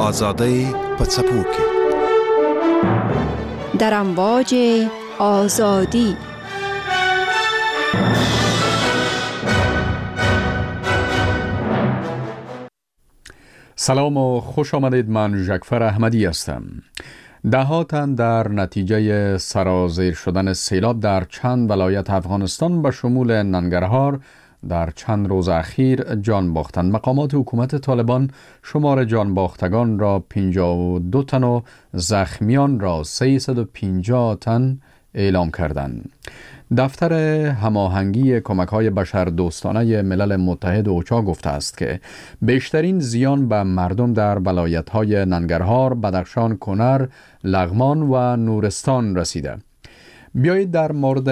آزادی په څپو کې در امواج آزادی. سلام و خوش آمدید. من ژکفر احمدی هستم. ده تن در نتیجه سرازیر شدن سیلاب در چند ولایت افغانستان به شمول ننگرهار در چند روز اخیر جان باختند. مقامات حکومت طالبان شمار جان باختگان را 52 تن و زخمیان را 350 تن اعلام کردند. دفتر هماهنگی کمک‌های بشردوستانه ملل متحد اوچا گفته است که بیشترین زیان به مردم در ولایت‌های ننگرهار، بدخشان، کنر، لغمان و نورستان رسیده. بیایید در مورد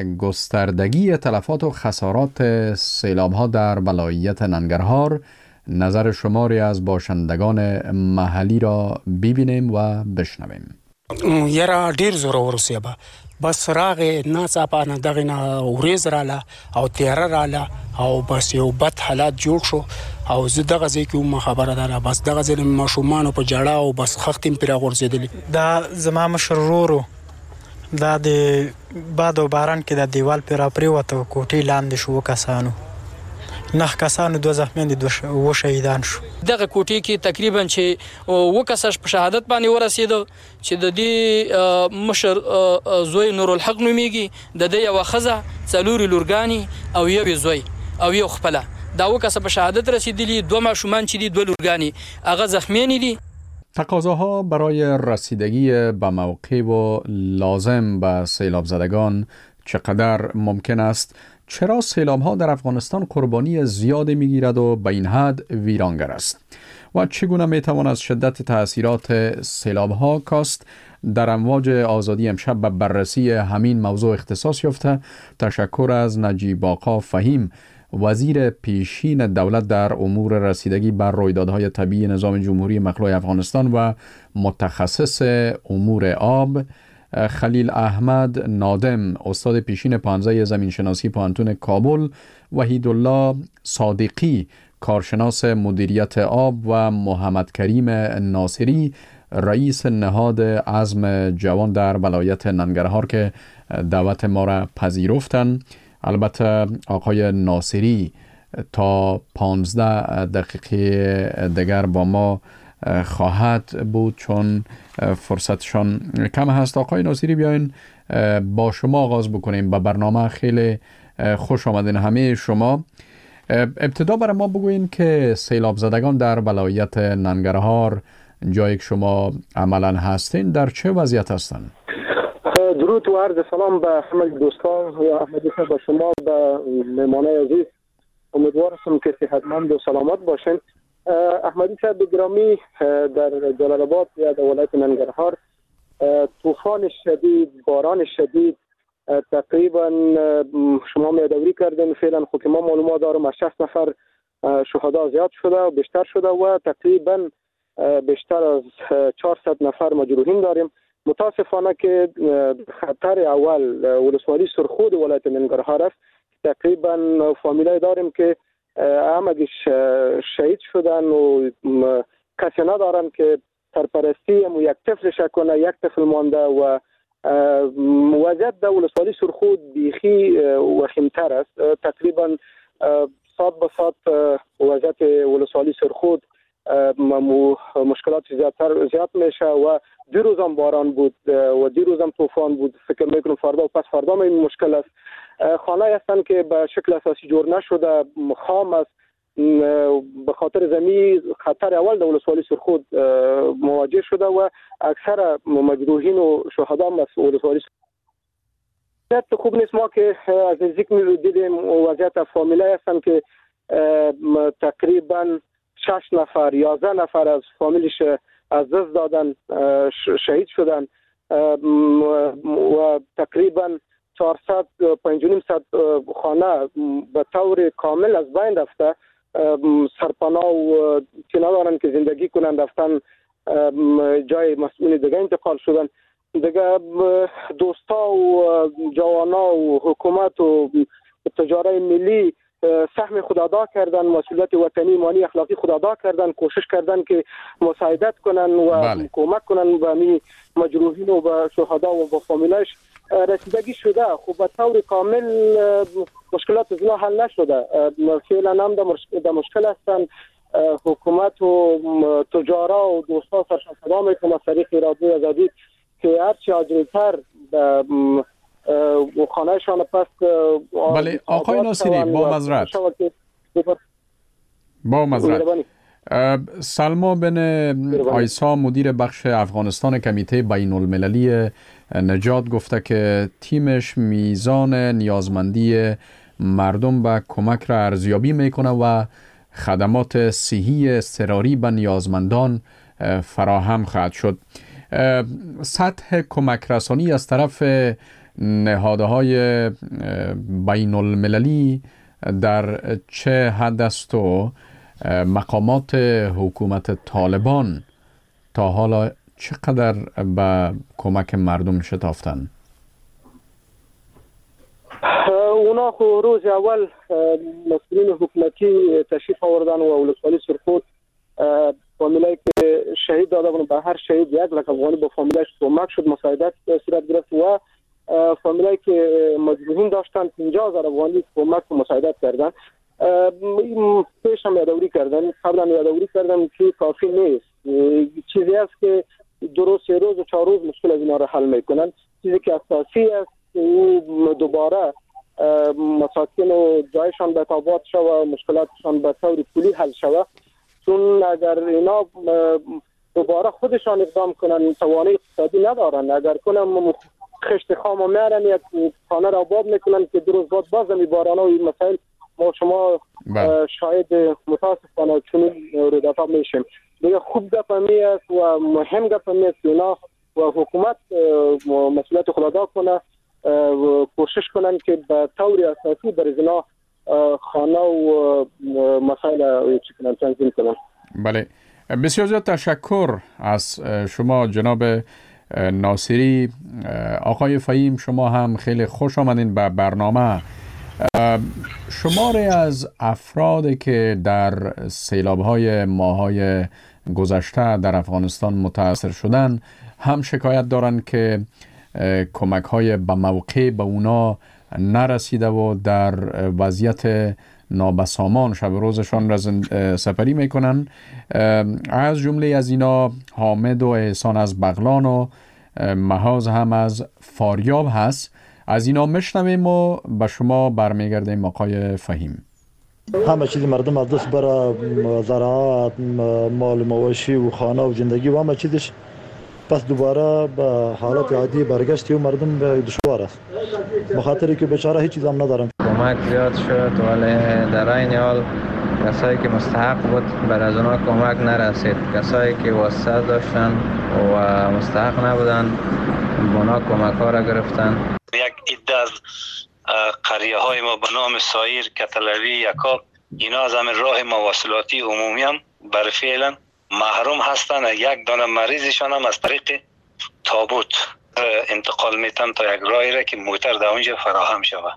گستردگی تلفات و خسارات سیلاب‌ها در ولایت ننگرهار نظر شماری از باشندگان محلی را ببینیم و بشنویم. یرا ډیر زور ورسیبه بس راغې ناڅاپه دغه نه ورېز رااله او تیاره رااله او بس یو بد حالات جوړ شو او زه دغه ځای کې وم خبره ده بس دغه ځای ماشومانو په جړه او بس خختم پرې غورځېدلې. دا زما مشر ورور دا د باد او باران کې د دیوال پر پریوته کوټې لاندې شو کسانو نه کسانو دوه زخمیان دي و شهیدان شو. دغه کوټې کې تقریبا چې و کساش په شهادت باندې ورسېدو چې د دې مشر زوی نور الحق نوميږي، د دې یو خزه څلوري لورګانی او یو زوی او یو خپله دا و کس په شهادت رسیدلی، دوه ماشومان چې دي دوه لورګانی هغه زخمیان دي. تقاضاها برای رسیدگی به موقع و لازم به سیلاب زدگان چقدر ممکن است؟ چرا سیلاب‌ها در افغانستان قربانی زیادی می‌گیرد و به این حد ویرانگر است؟ و چگونه می‌توان از شدت تأثیرات سیلاب‌ها کاست؟ در امواج آزادی امشب به بررسی همین موضوع اختصاص یافته. تشکر از نجیب آقا فهیم، وزیر پیشین دولت در امور رسیدگی بر رویدادهای طبیعی نظام جمهوری مخلوع افغانستان و متخصص امور آب، خلیل احمد نادم، استاد پیشین پانزه زمینشناسی پوهنتون کابل، وحیدالله صادقی، کارشناس مدیریت آب و محمد کریم ناصری، رئیس نهاد عزم جوان در ولایت ننگرهار که دعوت ما را پذیرفتند. البته آقای ناصری تا 15 دقیقه دیگر با ما خواهد بود چون فرصتشان کم هست. آقای ناصری بیاین با شما آغاز بکنیم. به برنامه خیلی خوش آمدین همه شما. ابتدا برای ما بگوین که سیلاب زدگان در ولایت ننگرهار جایی که شما عملا هستین در چه وضعیت هستند؟ درود و عرض سلام به همه دوستان و احمدی صاحب، به شما، به مهمانای عزیز. امیدوار هستم که صحتمند و سلامت باشین. احمدی صاحب گرامی، در جلال آباد یا در ولایت ننگرهار طوفان شدید، باران شدید تقریبا شما میادوری کردن. فعلا خود که ما معلومات دارم از 60 نفر شهدا زیاد شده و بیشتر شده و تقریبا بیشتر از 400 نفر مجروحین داریم. متاسفانه که خطر اول ولسوالی سرخود ولایت ننگرهار است. تقریبا فامیلای داریم که همگیش شهید شدن و کسی ندارن که سرپرستی یک طفلش کنه. یک طفل مانده و وضعیت در ولسوالی سرخود بیخی وخیمتر است. تقریبا صد به صد وضعیت ولسوالی سرخود مشکلات زیاد میشه و دیروز هم باران بود و دیروز هم طوفان بود. فکر میکنم فردا و پس فردا هم این مشکل است. خانه هستن که به شکل اساسی جور نشده، خام است. به خاطر زمین خطر اول در ولسوالی سرخود مواجه شده و اکثر مجروحین و شهدا هم از ولسوالی سرخود خوب نیست. ما که از نزدیک دیدیم وضعیت فامیلای هستن که تقریبا 6 نفر 11 نفر از فامیلش از دست دادن، شهید شدن و تقریبا 400 خانه به طور کامل از بین رفته. سرپناه و که ندارن که زندگی کنند رفتن جای مسئول دیگه انتقال شدن. دیگه دوستا و جوانا و حکومت و تجاره ملی سهم خود ادا کردن، مسئولیت وطنی مالی اخلاقی خود ادا کردن، کوشش کردن که مساعدت کنن و کمک کنن به می مجروحین و به شهدا و به فامیلش. رسیدگی شده، خب به طور کامل مشکلات از حل نشده. فعلا هم در مشکل هستن. حکومت و تجارا و دوستا سرشنفدا میکنه از طریق رادیو آزادی که هرچی عاجلتر خانهشان پس. بله آقای ناصری، با مزرعت سلما بن آیسا مدیر بخش افغانستان کمیته بین المللی نجات گفته که تیمش میزان نیازمندی مردم به کمک را ارزیابی میکنه و خدمات صحی اضطراری به نیازمندان فراهم خواهد شد. سطح کمک رسانی از طرف نهادهای بین المللی در چه حد است و مقامات حکومت طالبان تا حالا چقدر به کمک مردم شتافتن؟ اونا روز اول مسئولین حکومتی تشریف آوردن و ولسوالی سرخود فامیلایی که شهید داده بودن به هر شهید 1 لک افغانی به فامیلش کمک شد، مساعدت صورت گرفت و فامیلایی که مجروحین داشتن 50,000 افغانی کمک و مساعدت کردن. پیش هم یادآوری کردن، قبلا یادآوری کردن که کافی نیست. چیزی است که 2 روز 3 روز و 4 روز مشکل از اینا را حل میکنن. چیزی که اساسی است او دوباره مساکن و جایشان به تابات شود و مشکلاتشان به طور کلی حل شود. چون اگر اینا دوباره خودشان اقدام کنن توانایی اقتصادی ندارن، اگر کنم خشت خام و میارن یک خانه را آباد میکنن که 2 روز بعد باز میبارن و این مسائل ما شما شاید متاسفانه چنین رویدادها میشیم. دیگه خوب گپ می است و مهم گپ می است که اینا و حکومت مسئولیت خود ادا کنه و کوشش کنن که به طور اساسی بر اینا خانه و مسائل چیکنن تنظیم کنن. بله، بسیار زیاد تشکر از شما جناب ناصری. آقای فهیم، شما هم خیلی خوش آمدین به برنامه. شماری از افرادی که در سیلاب‌های ماه‌های گذشته در افغانستان متاثر شدن هم شکایت دارند که کمک‌های به موقع به اونا نرسیده و در وضعیت نابسامان شب روزشان را سپری میکنن. از جمله از اینا حامد و احسان از بغلان و محاز هم از فاریاب هست. از اینا میشنویم و به شما برمیگردیم آقای فهیم. همه چیز مردم از دست بره، زراعت، مال مواشی و خانه و زندگی و همه چیزش پس دوباره به حالت عادی برگشتی و مردم دشوار است، بخاطر که بیچاره هیچ چیز هم ندارن. کمک زیاد شد ولی در این حال کسایی که مستحق بود بر از اونا کمک نرسید. کسایی که واسطه داشتن و مستحق نبودن اونا کمک ها را گرفتن. یک عده از قریه های ما به نام سایر، کتلوی، یکاب، اینا از همین راه مواصلاتی عمومی هم بر فعلا محروم هستن. یک دانه مریضشان هم از طریق تابوت انتقال میتن تا یک راهی را که موتر در اونجا فراهم شود.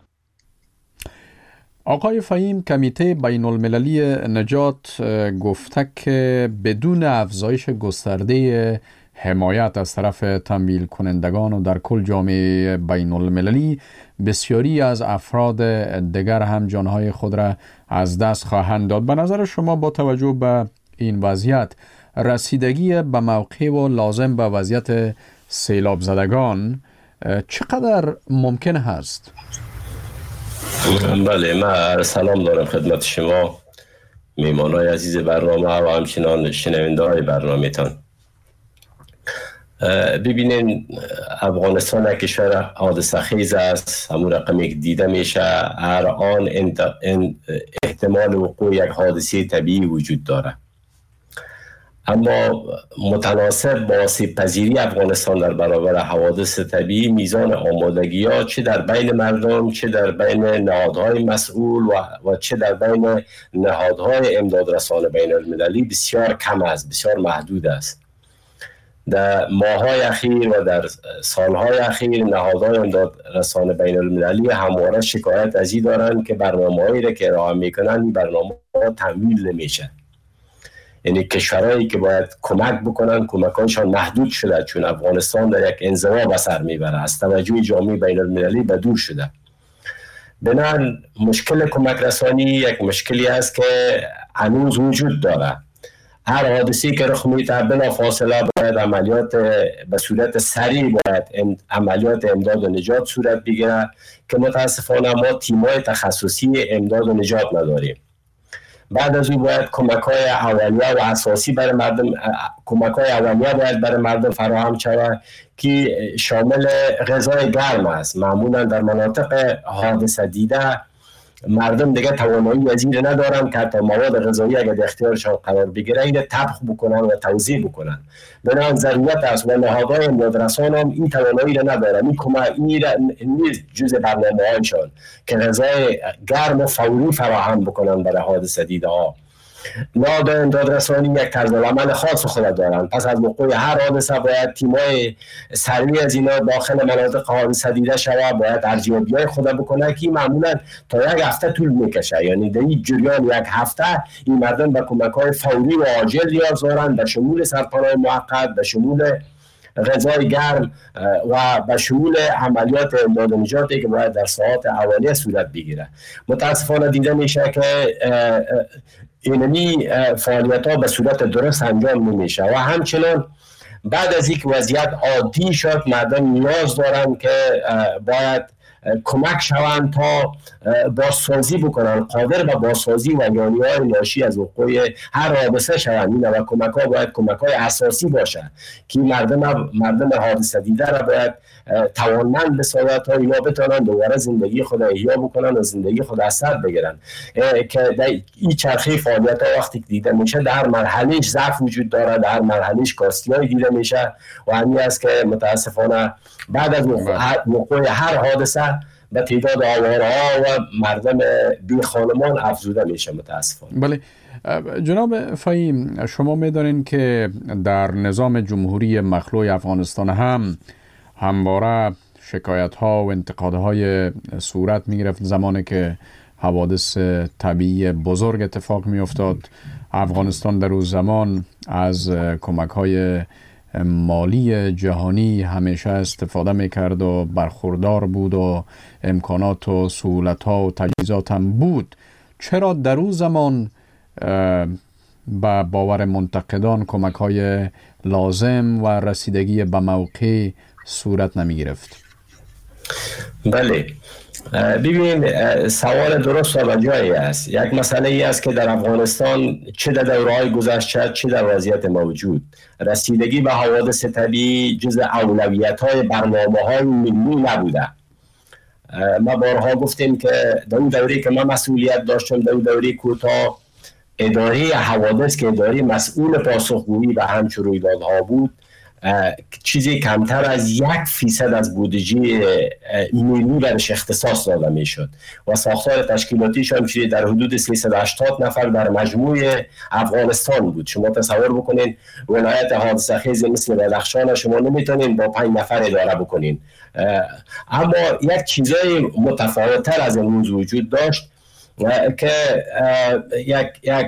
آقای فهیم، کمیته بین المللی نجات گفته که بدون افزایش گسترده حمایت از طرف تمویل کنندگان و در کل جامعه بین المللی بسیاری از افراد دیگر هم جانهای خود را از دست خواهند داد. به نظر شما با توجه به این وضعیت رسیدگی به موقع و لازم به وضعیت سیلاب زدگان چقدر ممکن هست؟ بله، من سلام دارم خدمت شما میمانای عزیز برنامه و همچنان شنونده های برنامه تان. ببینین افغانستان یک کشور حادثه خیز است. همون رقمی که دیده میشه هر آن احتمال وقوع یک حادثه طبیعی وجود داره، اما متناسب با آسیب پذیری افغانستان در برابر حوادث طبیعی میزان آمادگی ها چه در بین مردم، چه در بین نهادهای مسئول و چه در بین نهادهای امدادرسان بین المللی بسیار کم است، بسیار محدود است. در ماه‌های اخیر و در سالهای اخیر نهادهای امدادرسان بین المللی همواره شکایت از این دارند که برنامه‌هایی را که ارائه میکنن این برنامه‌ها تمویل نمیشه. یعنی کشورهایی که باید کمک بکنن کمک‌هایشان محدود شده، چون افغانستان در یک انزوا به سر میبره، از توجه جامعه بین المللی به دور شده. بنابراین مشکل کمک رسانی یک مشکلی است که هنوز وجود داره. هر حادثه‌ای که رخ میده بلافاصله باید عملیات به صورت سریع باید عملیات امداد و نجات صورت بگیره که متاسفانه ما تیم‌های تخصصی امداد و نجات نداریم. بعد از اون باید کمک‌های اولیه و اساسی برای مردم، کمک‌های اولیه باید برای مردم فراهم شود که شامل غذای گرم است. معمولا در مناطق حادثه دیده مردم دیگه توانایی از این ندارن که حتی مواد غذایی اگر در اختیارشان قرار بگیره این طبخ بکنن و توزیع بکنن. بنابراین ضرورت است و نهادهای امدادرسان هم این توانایی را ندارن. این نیست جز برنامه‌هایشان که غذای گرم و فوری فراهم بکنن برای حادثه دیده ها. نهادهای امدادرسانی یک طرز عمل خاص خود دارند. پس از وقوع هر حادثه باید تیم‌های سریع از اینا داخل مناطق حادثه دیده شود، باید ارزیابی‌های خود بکنه که معمولا تا یک هفته طول میکشه. یعنی در این جریان یک هفته این مردم به کمک‌های فوری و عاجل نیاز دارند، به شمول سرپناه موقت، به شمول غذای گرم و به شمول عملیات امداد و نجاتی که باید در ساعات اولیه صورت بگیره. متاسفانه دیده میشه که اینمی فعالیت ها به صورت درست انجام نمیشه و همچنان بعد از اینکه وضعیت عادی شد مردم نیاز دارن که باید کمک شوند تا بازسازی بکنن، قادر به بازسازی و یانی‌های ناشی از وقوع هر حادثه شوند و کمک ها باید کمک های اساسی باشه که مردم حادثه دیده را باید توانمند بسازد تا اینا بتونن دوباره زندگی خود احیا بکنن و زندگی خود از سر بگیرن. که در این چرخه فعالیت ها وقتی دیده میشه در مرحلهش ضعف وجود داره، در مرحلهش کاستی‌های دیده میشه و همین است که متاسفانه بعد از وقوع هر حادثه به تعداد آوارها و مردم بی خانمان افزوده میشه متاسفانه. بله جناب فهیم، شما میدانید که در نظام جمهوری مخلوع افغانستان هم همواره شکایت ها و انتقاد های صورت می گرفت زمانی که حوادث طبیعی بزرگ اتفاق می افتاد. افغانستان در اون زمان از کمک های مالی جهانی همیشه استفاده می کرد و برخوردار بود و امکانات و سهولت ها و تجهیزات هم بود. چرا در اون زمان با باور منتقدان کمک های لازم و رسیدگی به موقع صورت نمی گرفت؟ بله، ببین سوال درست و جایی است. یک مسئله ای است که در افغانستان چه در دوره‌های گذشته چه در وضعیت موجود رسیدگی به حوادث طبیعی جز اولویت‌های برنامه‌های ملی نبوده. ما بارها گفتیم که در اون دوره که من مسئولیت داشتم، در اون دوره کوتاه، اداره حوادث که اداره مسئول پاسخگویی به همچون رویدادها بود چیزی کمتر از 1% از بودجه ملی برش اختصاص داده می شد و ساختار تشکیلاتیش هم چیزی در حدود 380 نفر در مجموع افغانستان بود. شما تصور بکنین ولایت حادثه خیز مثل بدخشان شما نمیتونین با 5 نفر اداره بکنین. اما یک چیزای متفاوت‌تر از امروز وجود داشت که یک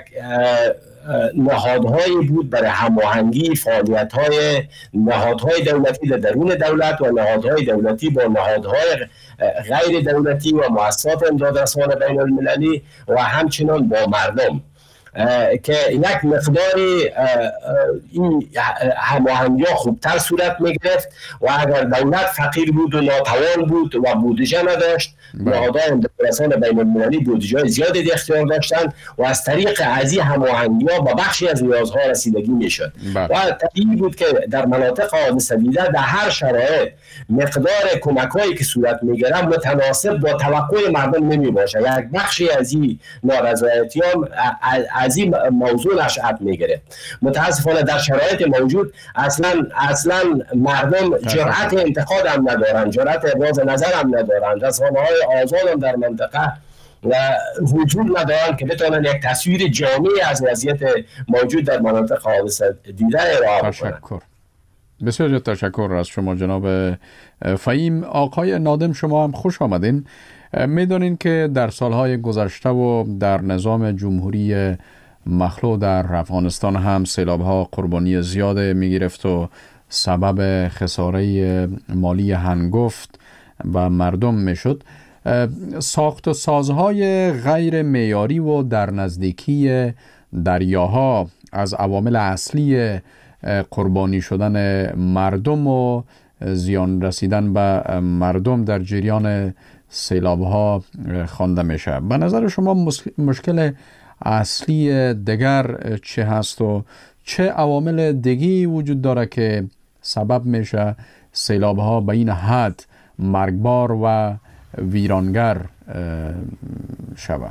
نهادهایی بود برای هماهنگی فعالیت‌های نهادهای دولتی در درون دولت و نهادهای دولتی با نهادهای غیر دولتی و مؤسسات امدادرسان بین المللی و همچنان با مردم که یک مقداری این هماهنگی‌ها خوبتر صورت می‌گرفت و اگر دولت فقیر بود و ناتوان بود و بودجه نداشت نهادهای امدادرسان بین المللی بودجه زیادی در اختیار داشتند و از طریق ازی هماهنگی‌ها با بخشی از نیازها رسیدگی میشد و طبیعی بود که در مناطق حادثه دیده در هر شرایط مقدار کمک‌هایی که صورت می‌گیرد متناسب با توقع مردم نمی‌باشد. یک بخشی از این نارضایتی‌ها از این موضوع نشأت میگیره. متاسفانه در شرایط موجود اصلا مردم جرأت انتقاد هم ندارن، جرأت ابراز نظر هم ندارن، رسانه‌های آزاد هم در منطقه و وجود ندارن که بتونن یک تصویر جامعی از وضعیت موجود در مناطق حادثه دیده ارائه کنن. بسیار تشکر از شما جناب فهیم. آقای نادم شما هم خوش آمدین. میدونین که در سالهای گذشته و در نظام جمهوری مخلوع در افغانستان هم سیلاب‌ها قربانی زیاد میگرفت و سبب خساره مالی هنگفت و مردم میشد. ساخت و سازهای غیر معیاری و در نزدیکی دریاها از عوامل اصلی قربانی شدن مردم و زیان رسیدن به مردم در جریان سیلاب‌ها خوانده میشه. به نظر شما مشکل اصلی دیگر چه هست و چه عوامل دیگی وجود داره که سبب میشه سیلاب‌ها به این حد مرگبار و ویرانگر شود؟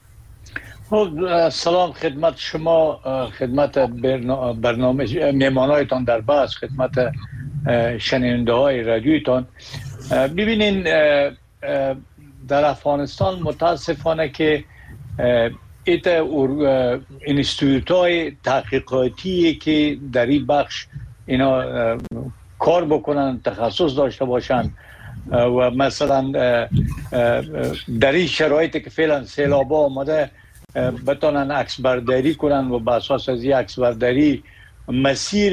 سلام خدمت شما، خدمت برنامه میمانایتان در بحث، خدمت شنونده های رادیویتان. ببینین در افغانستان متاسفانه که اینستیتوت های تحقیقاتی که در این بخش اینا کار بکنن، تخصص داشته باشن و مثلا در این شرایطی که فعلا سیلاب آمده بتونن عکس برداری کنن و بر اساس از این عکس برداری مسیر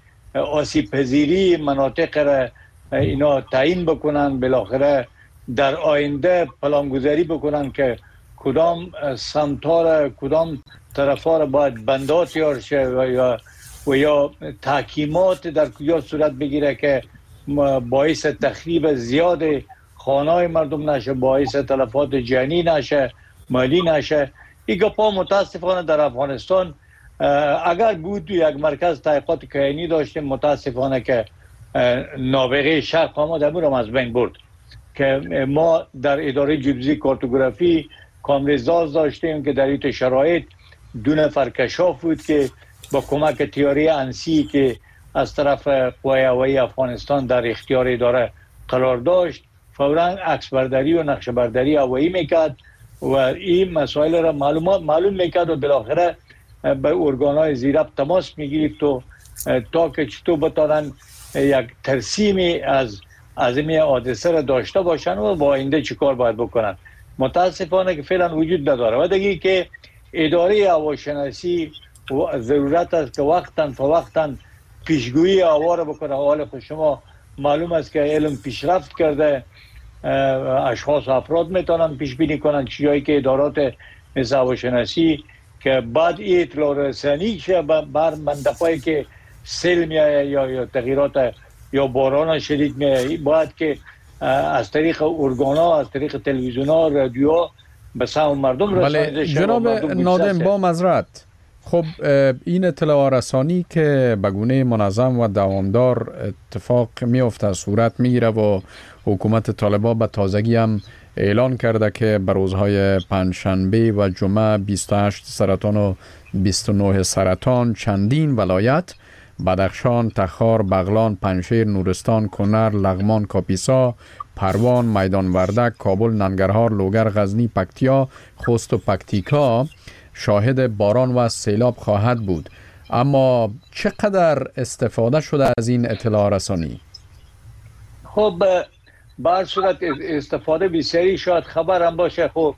آسیب پذیری مناطق را اینا تعیین بکنن، بالاخره در آینده پلانگذاری بکنن که کدام سمت‌ها را کدام طرف‌ها را باید بندات تیار شه و یا تحکیمات در کجا صورت بگیره که باعث تخریب زیاد خانه‌های مردم نشه، باعث تلفات جانی نشه، مالی نشه. این گپا متاسفانه در افغانستان اگر بود یک مرکز تحقیقات کیانی داشتیم، متاسفانه که نابغه شرق آمد امور از بین برد که ما در اداره جیوفیزیک کارتوگرافی کامرزاز داشتیم که در این شرایط 2 نفر کشاف بود که با کمک تیاری انسی که از طرف قوای هوایی افغانستان در اختیار اداره قرار داشت فوراً عکس برداری و نقشه برداری هوایی میکرد و این مسائل را معلوم میکرد و بالاخره به ارگان‌های زیرب تماس میگرفت و تا که چطور بتانن یک ترسیمی از این حادثه را داشته باشن و با آینده چی کار باید بکنن. متاسفانه که فعلا وجود نداره و دیگه که اداره هواشناسی ضرورت است که وقتاً فوقتاً پیشگویی هوا را بکنه. حال خود شما معلوم است که علم پیشرفت کرده، اشخاص و افراد میتونن پیش بینی کنن چیزایی که ادارات مثل هواشناسی که بعد این اطلاع رسانی شه بر منطقه‌ای که سیل میایه یا تغییرات یا باران شدید میایه، باید که از طریق ارگان‌ها، از طریق تلویزیون‌ها، رادیوها به سمع مردم رسانیده شه. جناب نادم با معذرت، خب این اطلاع رسانی که به گونه منظم و دوامدار اتفاق میفته، صورت میگیره و حکومت طالبان به تازگی هم اعلان کرده که به روزهای پنجشنبه و جمعه 28 سرطان و 29 سرطان چندین ولایت بدخشان، تخار، بغلان، پنجشیر، نورستان، کنر، لغمان، کاپیسا، پروان، میدان وردک، کابل، ننگرهار، لوگر، غزنی، پکتیا، خوست و پکتیکا شاهد باران و سیلاب خواهد بود. اما چقدر استفاده شده از این اطلاع رسانی؟ خب به هر صورت استفاده بسیاری شاید خبر هم باشه. خب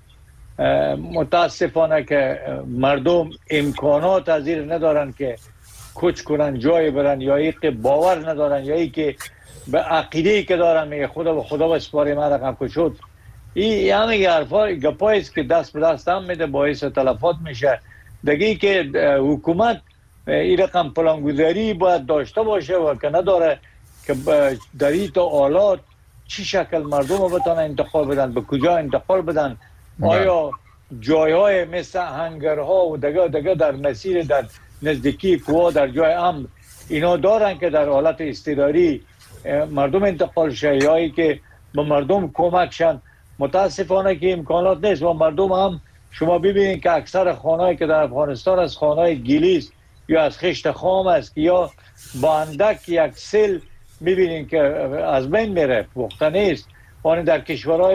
متاسفانه که مردم امکانات از این ندارن که کوچ کنن، جای برن، یا ای که باور ندارن، یا ای که به عقیده‌ای که دارن میگه خدا بسپاره من رقم کشود. این همه حرفا گپایی است که دست به دست هم میده، باعث تلفات میشه. دیگه که حکومت این رقم پلانگذاری باید داشته باشه و که نداره که در این حالات چی شکل مردم رو بتانن انتقال بدن، به کجا انتقال بدن. آیا جایهای مثل هنگرها و دیگه در مسیر در نزدیکی کوه در جای امن اینا دارن که در حالت اضطراری مردم انتقال شه یا ای که به مردم کمک شن. متاسفانه که امکانات نیست و مردم هم شما ببینید که اکثر خانه‌ای که در افغانستان از خانه‌های گلیس یا از خشت خام است یا با اندک یک سیل میبینید که از بین میره، پخته نیست. آن در کشورهای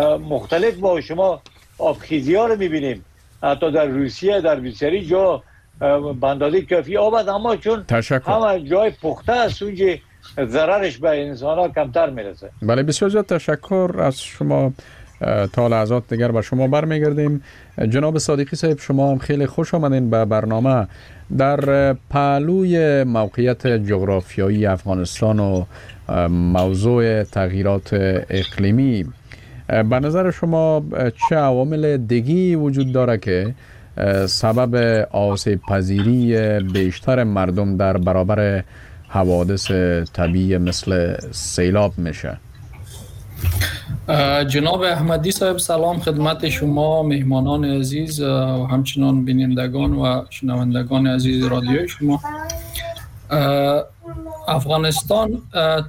مختلف با شما آبخیزی ها رو میبینیم، حتی در روسیه در بسیاری جا به اندازه کافی آب است، اما چون همه جای پخته است اونجا ضررش به انسان ها کمتر میرسه. بله، بسیار زیاد تشکر از شما. تا لحظات دیگر به شما برمیگردیم. جناب صادقی صاحب، شما هم خیلی خوش آمدین به برنامه. در پهلوی موقعیت جغرافیایی افغانستان و موضوع تغییرات اقلیمی، به نظر شما چه عوامل دیگی وجود داره که سبب آسیب پذیری بیشتر مردم در برابر حوادث طبیعی مثل سیلاب میشه؟ جناب احمدی صاحب، سلام خدمت شما، مهمانان عزیز و همچنان بینندگان و شنوندگان عزیز رادیو شما. افغانستان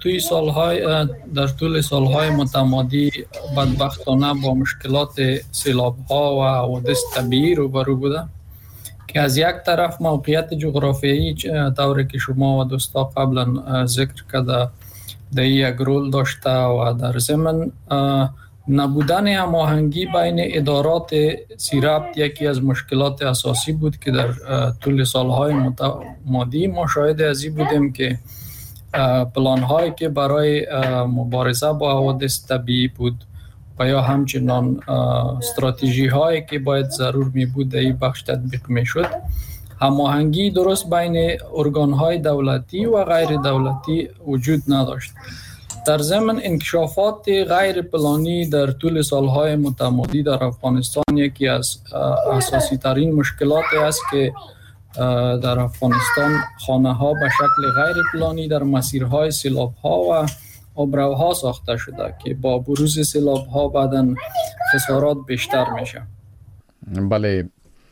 در طول سالهای متمادی بدبختانه با مشکلات سیلاب‌ها و حوادث طبیعی روبرو بوده که از یک طرف موقعیت جغرافیایی طوری که شما و دوستا قبلا ذکر کرده در یک رول داشته و در ضمن نبودن هماهنگی بین ادارات زیربط یکی از مشکلات اساسی بود که در طول سالهای متمادی ما شاهد ازی بودیم که پلان‌هایی که برای مبارزه با حوادث طبیعی بود و یا همچنان استراتژی‌هایی که باید ضرور می بود در این بخش تطبیق می شد، هماهنگی درست بین ارگان‌های دولتی و غیر دولتی وجود نداشت. در ضمن انکشافات غیر پلانی در طول سالهای متمادی در افغانستان یکی از اساسی ترین مشکلاتی است که در افغانستان خانه‌ها به شکل غیر پلانی در مسیرهای سیلاب‌ها و آبروها ساخته شده که با بروز سیلاب‌ها بعداً خسارات بیشتر میشه. بله،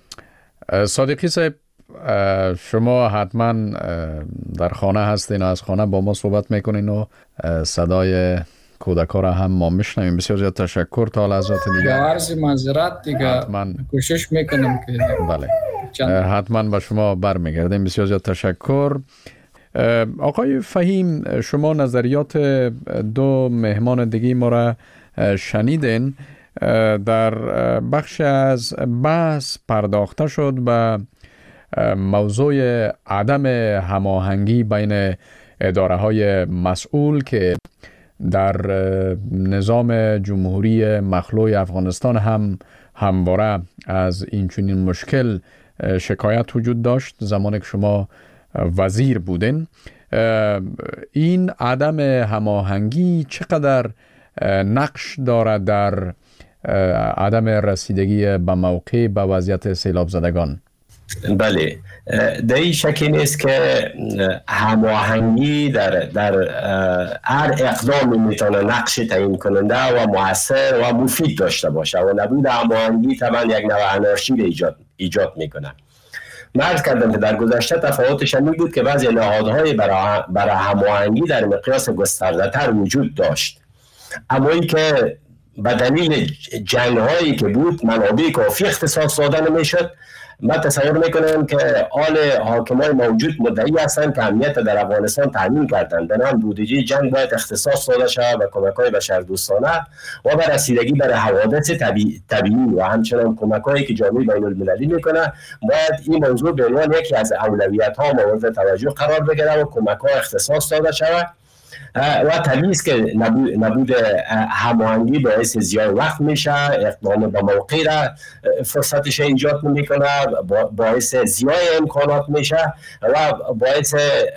صادقی صاحب، شما حتما در خانه هستین و از خانه با ما صحبت میکنین و صدای کودکان را هم ما میشنویم. بسیار زیاد تشکر. تا لحظات دیگه عرض معذرت دیگه کوشش میکنم که بله حتما به شما برمیگردیم. بسیار زیاد تشکر. آقای فهیم، شما نظریات دو مهمان دیگه ما را شنیدین. در بخش از بحث پرداخته شد به موضوع عدم هماهنگی بین اداره‌های مسئول که در نظام جمهوری مخلوع افغانستان هم همواره از این چنین مشکل شکایت وجود داشت زمانی که شما وزیر بودین. این عدم هماهنگی چقدر نقش دارد در عدم رسیدگی به موقع به وضعیت سیلاب زدگان؟ بله، در این شکی نیست که هماهنگی در هر اقدام میتونه نقش تعیین کننده و مؤثر و مفید داشته باشه و نبود هماهنگی طبعا یک نوع انارشی را ایجاد میکنه. مرز کردم که در گذشته تفاوتش می بود که بعضی نهادهای برای هماهنگی در مقیاس گسترده‌تر وجود داشت، اما این که به دلیل جنگ‌هایی که بود منابع کافی اختصاص داده نمیشد. من تصور میکنم که آل حاکمای موجود مدعی هستند که امنیت در افغانستان تامین کردند، بنابراین بودجه جنگ باید اختصاص داده شود به کمک‌های بشردوستانه و به رسیدگی بر حوادث طبیعی و همچنان کمک‌هایی که جامعه بین‌المللی میکنه. باید این موضوع به عنوان یکی از اولویت‌ها مورد توجه قرار بگیرد و کمک‌ها اختصاص داده شود. و طبیعی است که نبود هماهنگی باعث ضیاع وقت میشه، اقدام به موقع را فرصتش ایجاد نمیکنه، باعث ضیاع امکانات میشه و باعث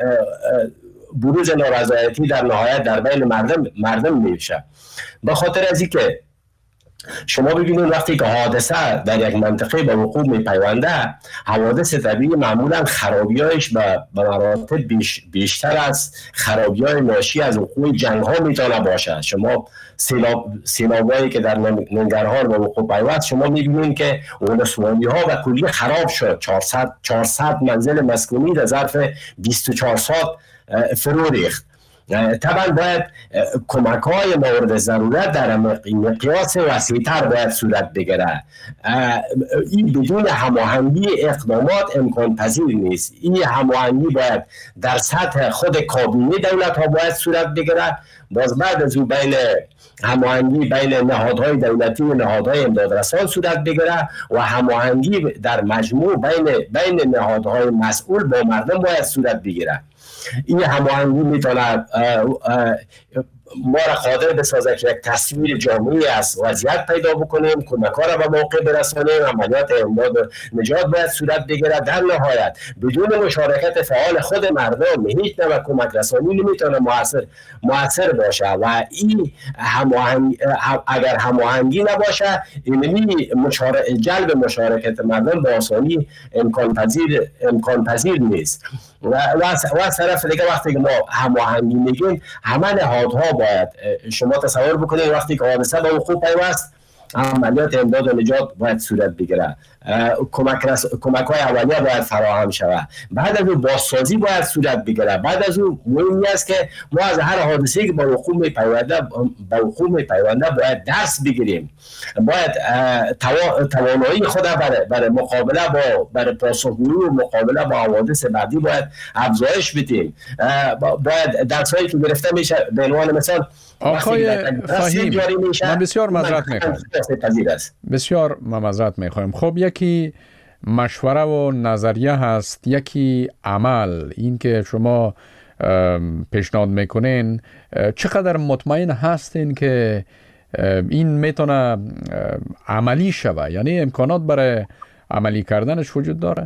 بروز نارضایتی در نهایت در بین مردم میشه. به خاطر از اینکه شما ببینید وقتی که حادثه در یک منطقه به وقوع میپیونده، حوادث طبیعی معمولا خرابی‌هایش به مراتب بیشتر از خرابی‌های ناشی از وقوع جنگ‌ها میتونه باشه. شما سیلابایی که در ننگرهار به وقوع پیوست، شما میبینید که ولسوالی‌ها و کلی خراب شد. 400 منزل مسکونی در ظرف 24 ساعت فرو ریخت. طبعا باید کمک های مورد ضرورت در مقیاس وسیع‌تر باید صورت بگیره. این بدون هماهنگی اقدامات امکان پذیر نیست. این هماهنگی باید در سطح خود کابینه دولت ها باید صورت بگیره. باز بعد از او بین هماهنگی بین نهادهای دولتی و نهادهای امدادرسان صورت بگیره و هماهنگی در مجموع بین نهادهای مسئول با مردم باید صورت بگیره. این هماهنگی میتونه ما را قادر بسازه که یک تصویر جامعی از وضعیت پیدا بکنیم، کمک‌ها را به موقع برسانیم، عملیات امداد و نجات باید صورت بگیره. در نهایت بدون مشارکت فعال خود مردم هیچ نوع کمک رسانی نمیتونه مؤثر باشه و این اگر هماهنگی نباشه اینمی جلب مشارکت مردم به آسانی امکان پذیر نیست. و از طرف دیگه وقتی که ما هماهنگی میگیم همه نهادها باید شما تصور بکنید وقتی که حادثه به وقوع پیوست عملیات امداد و نجات باید صورت بگیره، کمک های اولیه باید فراهم شود، بعد از اون بازسازی باید صورت بگیره. بعد از اون مهمی است که ما از هر حادثه‌ای که به وقوع میپیونده باید درس بگیریم، باید توانایی خود برای مقابله برای پاسخگویی و مقابله با حوادث بعدی باید افزایش بدیم. باید درسایی که گرفته میشه به عنوان مثال آقای فهیم، من بسیار معذرت میخوایم. خب یکی مشوره و نظریه هست، یکی عمل. این که شما پیشنهاد میکنین چقدر مطمئن هستین که این میتونه عملی شوه؟ یعنی امکانات برای عملی کردنش وجود داره؟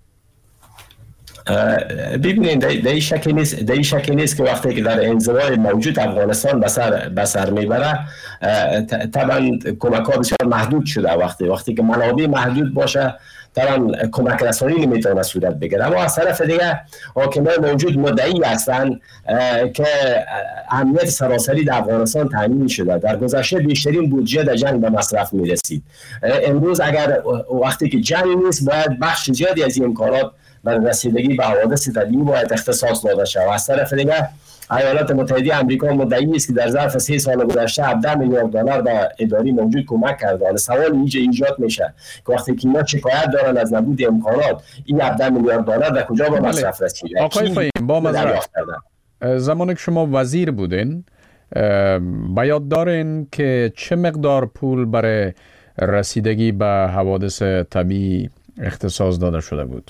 ببینید در شکی نیست که وقتی که در انزوای موجود افغانستان به سر میبره طبعا کمک ها بسیار محدود شده. وقتی که منابع محدود باشه طبعا کمک رسانی نمیتونه صورت بگیره. اما از طرف دیگه حاکمان موجود مدعی هستند که امنیت سراسری در افغانستان تامین شده. در گذشته بیشترین بودجه در جنگ به مصرف میرسید. امروز اگر وقتی که جنگ نیست باید بخش زیادی از این امکانات برای رسیدگی به حوادث طبیعی باید اختصاص داده شود. از طرف دیگه ایالات متحده آمریکا مدعی است که در ظرف 3 سال گذشته 17 میلیارد دلار به اداره موجود کمک کرده. سوال اینجا ایجاد میشه که وقتی که اینا شکایت دارن از نبود امکانات، این 17 میلیارد دلار در کجا به مصرف رسیده؟ آقای فهیم، با معذرت زمانی که شما وزیر بودین به یاد دارین که چه مقدار پول برای رسیدگی به حوادث طبیعی اختصاص داده شده بود؟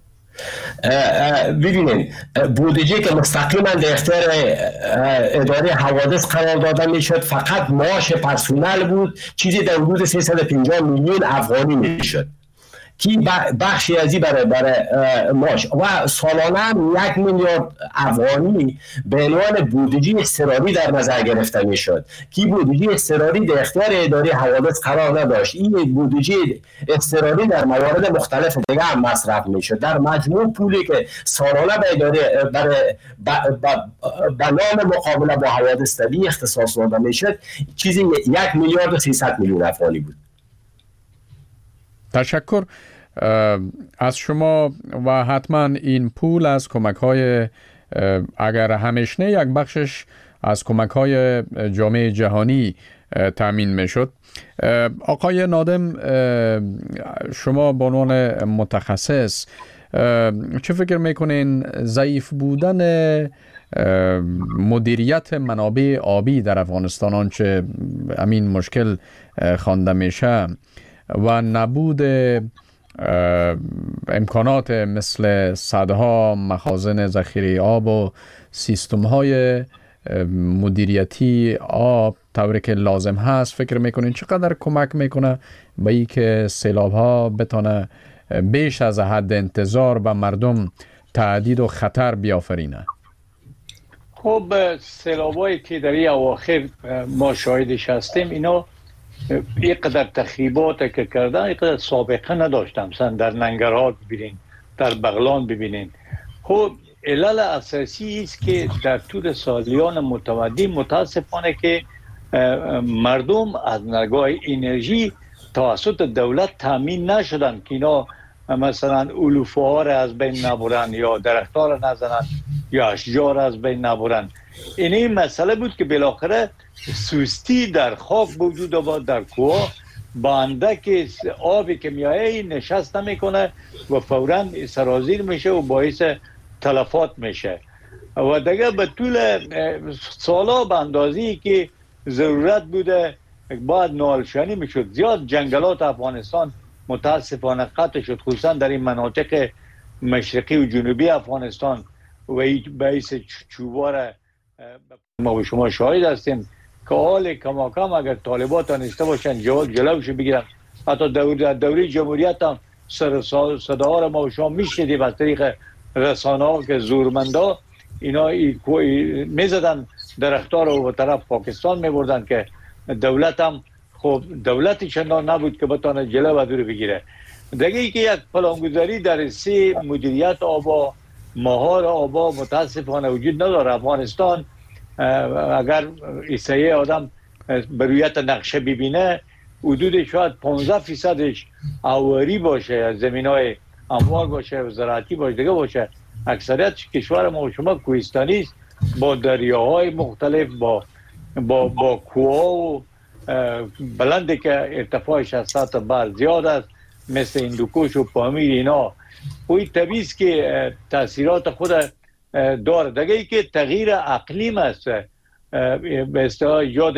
ببینید بودجه که مستقیما در اختیار اداره حوادث قرار داده میشد فقط معاش پرسنل بود، چیزی در حدود 350 میلیون افغانی میشد که بخشی ازی برای معاش و سالانه 1 میلیارد افغانی به عنوان بودجه اضطراری در نظر گرفته میشد که بودجه اضطراری در اختیار اداره حوادث قرار نداشت. این بودجه اضطراری در موارد مختلف دیگه هم مصرف میشد. در مجموع پولی که سالانه به اداره به نام مقابله با حوادث طبیعی اختصاص داده میشد چیزی 1 میلیارد و 300 میلیون افغانی بود. تشکر از شما و حتما این پول از کمک های اگر همیشه یک بخشش از کمک های جامعه جهانی تامین می شد. آقای نادم، شما به عنوان متخصص چه فکر میکنین ضعیف بودن مدیریت منابع آبی در افغانستان آنچه همین مشکل خوانده میشه و نبود امکانات مثل سدها، مخازن ذخیره آب و سیستم های مدیریتی آب طوری که لازم هست، فکر میکنین چقدر کمک میکنه به این که سیلاب ها بتونه بیش از حد انتظار به مردم تهدید و خطر بیافرینه؟ خب سیلاب هایی که در این اواخر ما شاهدش هستیم اینا اینقدر تخریبات که کردن اینقدر سابقه نداشتم. مثلا در ننگرهار ببینین، در بغلان ببینین. خب علل اساسی است که در طول سالیان متمدن متاسفانه که مردم از نگاه انرژی توسط دولت تامین نشدن که اینا مثلا علوفه ها را از بین نبرن یا درختها را نزنن یا اشجار از بین نبرن. این مسئله بود که بالاخره سوستی در خاک وجود آورد، در کوه با اندک آبی که میایه نشست نمیکنه و فوراً سرازیر میشه و باعث تلفات میشه و دیگه به طول سالا به اندازی که ضرورت بوده باید نالشانی میشد. زیاد جنگلات افغانستان متاسفانه قطع شد، خصوصا در این مناطق مشرقی و جنوبی افغانستان و باعث چوبار ما و شما شاهد هستیم که حال کماکم اگر طالبات تانسته باشن جلوش بگیرن. حتی دوره جمهوریت هم صداها را ما و شما میشنیدیم از طریق رسانه ها که زورمندا اینا میزدن درختار رو به طرف پاکستان میبردن که دولت هم خب دولتی چندان نبود که بتانه جلو و دور بگیره. دیگه ای که یک پلانگذاری در سی مدیریت آبا مهار آبا متاسفانه وجود نداره. افغانستان اگر ایسایه آدم برویت نقشه ببینه حدود شاید 15% آواری باشه، زمین های اموال باشه، زراعتی باشه، دیگه باشه. اکثریت کشور ما و شما کوهستانی است با دریاهای مختلف، با کوه و بلندی که ارتفاعش از سطح بر زیاد است، مثل هندوکش و پامیر. اینا اوی طبیعی که تاثیرات خود داره. دیگه ای که تغییر اقلیم است، به اصطلاح ایجاد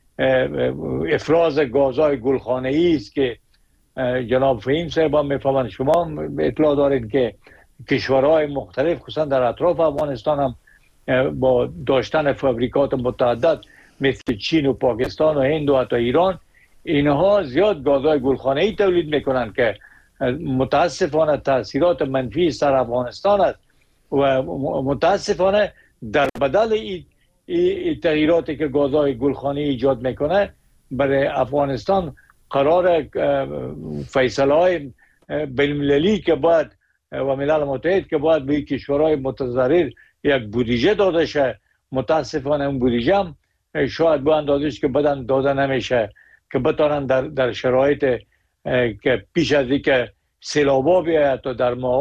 افراز گازهای گلخانه‌ای است که جناب فهیم صاحب هم میفهمن، شما اطلاع دارید که کشورهای مختلف خصوصا در اطراف افغانستان هم با داشتن فابریکات متعدد مثل چین و پاکستان و هند و حتی ایران، اینها زیاد گازهای گلخانه‌ای تولید میکنن که متاسفانه تاثیرات منفی سر افغانستان است و متاسفانه در بدل این تغییراتی که گازهای گلخانه‌ای ایجاد میکنه برای افغانستان قرار فیصله‌های بین‌المللی که باید و ملل متحد که باید به کشورهای متضرر یک بودجه داده شه. متاسفانه اون بودجه هم شاید با اندازه‌اش که بدن داده نمیشه که بتونن در شرایط که پیش از اینکه سیلابا بیاید تا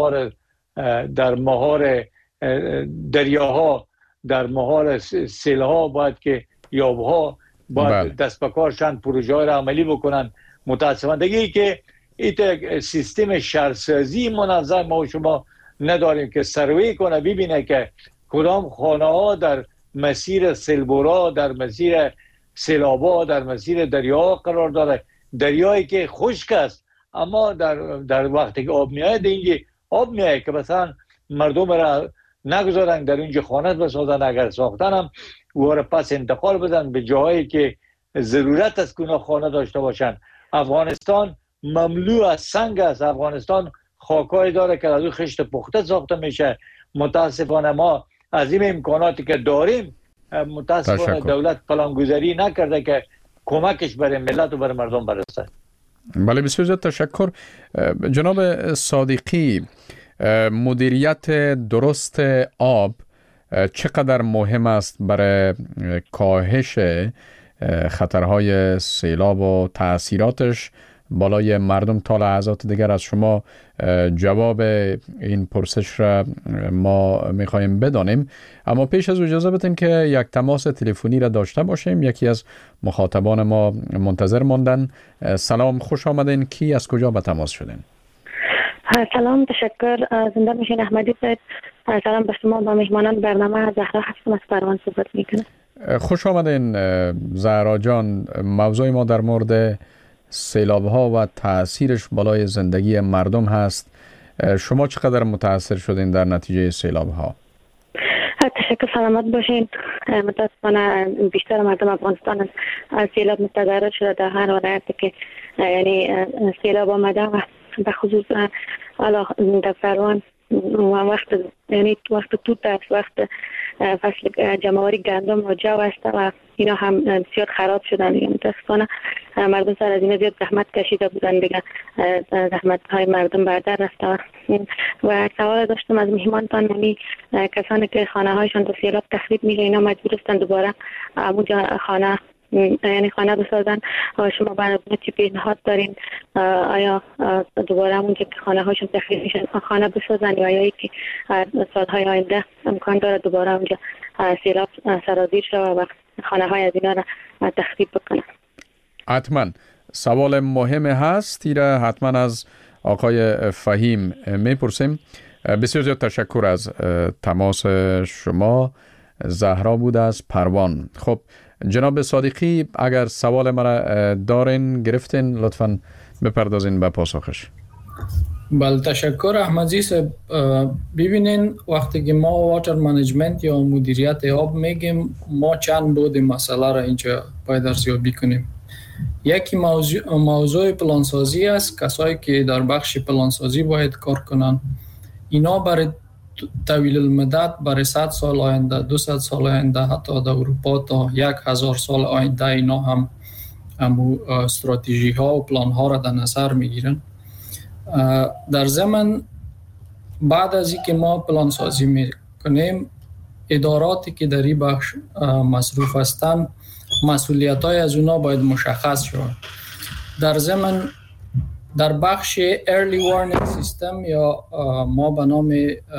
در مهار دریاها، در مهار سیلها باید که یابها باید دست به کارشن پروژه های را عملی بکنن. متاسفانه دیگه ای که این سیستم شهرسازی منظم ما و شما نداریم که سروی کنه ببینه که کدام خانه ها در مسیر سیلبورا، در مسیر سیلابا، در مسیر دریاها قرار داره. دریایی که خشک است اما در وقتی که آب میاد اینجا آب میاد که مثلا مردم را نگذارن در اینجا خانه بسازن، اگر ساختن هم او پس انتقال بدن به جایی که ضرورت است که اونا خانه داشته باشن. افغانستان مملو از سنگ است. افغانستان خاکایی داره که از اون خشت پخته ساخته میشه. متاسفانه ما از این امکاناتی که داریم متاسفانه دولت پلانگذاری نکرده که کمکش برای ملت و برای مردم برسه. بله بسیار زیاد تشکر. جناب صادقی، مدیریت درست آب چقدر مهم است برای کاهش خطرهای سیلاب و تأثیراتش بالای مردم؟ تا لحظات دیگر از شما جواب این پرسش را ما میخوایم بدانیم، اما پیش از اجازه بدین که یک تماس تلفنی را داشته باشیم. یکی از مخاطبان ما منتظر ماندن. سلام، خوش آمدین. کی از کجا به تماس شدین؟ سلام، تشکر. زنده باشین احمدی صاحب. سلام به شما و مهمانان برنامه. زهرا هستم از پروان صحبت میکنم. خوش آمدین زهرا جان. موضوع ما در مورد سیلاب ها و تأثیرش بالای زندگی مردم هست. شما چقدر متاثر شدین در نتیجه سیلاب ها؟ تشکر، سلامت باشین. متاسفانه بیشتر مردم افغانستان از سیلاب متضرر شده در هر ولایتی که یعنی سیلاب آمده و به خصوص در پروان وقت توت است، وقت فصل جمع‌آوری گندم و جو است و اینا هم بسیار خراب شدن دیگه. متاسفانه مردم سر از اینا زیاد زحمت کشیده بودن دیگه، زحمت های مردم بردر رفته. و سوال داشتم از مهمانتان، یعنی کسانی که خانه هایشان در سیلاب تخریب میشه اینا مجبور هستن دوباره اونجا خانه یعنی خانه بسازن. شما برنامه چی پیشنهاد دارین؟ آیا دوباره اونجا که خانه هاشون تخریب میشن خانه بسازن یا که سالهای آینده امکان داره دوباره اونجا سیلاب سرازیر شد و خانه های از اینا را تخریب بکنن؟ حتما سوال مهم هست، ایره حتما از آقای فهیم میپرسیم. بسیار زیاد تشکر از تماس شما. زهرا بود از پروان. خب جناب صادقی، اگر سوال مرا دارین گرفتین لطفاً بپردازین به پاسخش. بله تشکر احمدی صاحب. ببینین وقتی که ما واتر منیجمنت یا مدیریت آب میگیم، ما چند بود مسئله را اینجا باید ارزیابی کنیم. یکی موضوع پلانسازی است. کسایی که در بخش پلانسازی باید کار کنن، اینا برای طویل المدت، برای 100 سال آینده، 200 سال آینده، حتی در اروپا تا 1000 سال آینده اینا هم استراتژی ها و پلان ها را در نظر میگیرن. در ضمن بعد از اینکه ما پلان سازی میکنیم، اداراتی که در این بخش مصروف هستند مسئولیت های از اونا باید مشخص شود. در ضمن در بخش early warning system یا ما به نام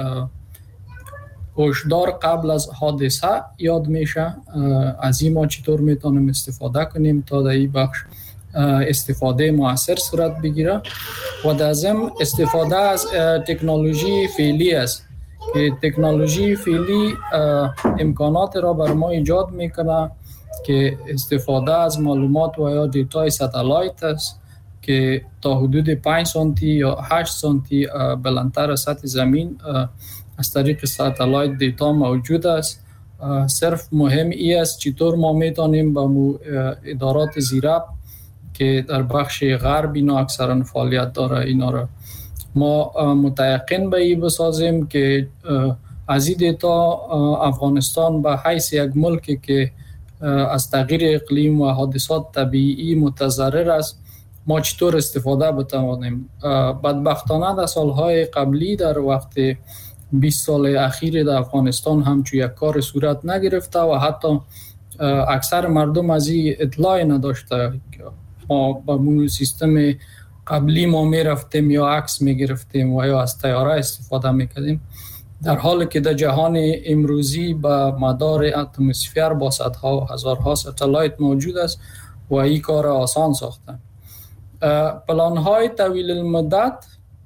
هشدار قبل از حادثه یاد میشه، از این ما چطور میتونیم استفاده کنیم تا در این بخش استفاده مؤثر صورت بگیره. و در ضمن استفاده از تکنولوژی فعلی است که تکنولوژی فعلی امکانات را بر ما ایجاد میکنه که استفاده از معلومات و یا دیتای ستلایت است که تا حدود 5 سانتی یا 8 سانتی بلندتر از سطح زمین از طریق ستلایت دیتا موجود است. صرف مهم ای است چطور ما میتونیم با ادارات زیراب که در بخش غرب اینا اکثرا فعالیت داره، اینا را ما متیقن به این بسازیم که از این دیتا افغانستان به حیث یک ملکی که از تغییر اقلیم و حادثات طبیعی متضرر است، ما چطور استفاده بتوانیم. بدبختانه در سالهای قبلی در وقت 20 سال اخیر در افغانستان همچون یک کار صورت نگرفته و حتی اکثر مردم از این اطلاع نداشته. ما با سیستم قبلی ما می رفتیم یا عکس می گرفتیم و یا از طیاره استفاده می کردیم، در حالی که در جهان امروزی با مدار اتمسفر با صدها و هزارها ستلایت موجود است و این کار آسان ساخته. پلان های طویل المدت،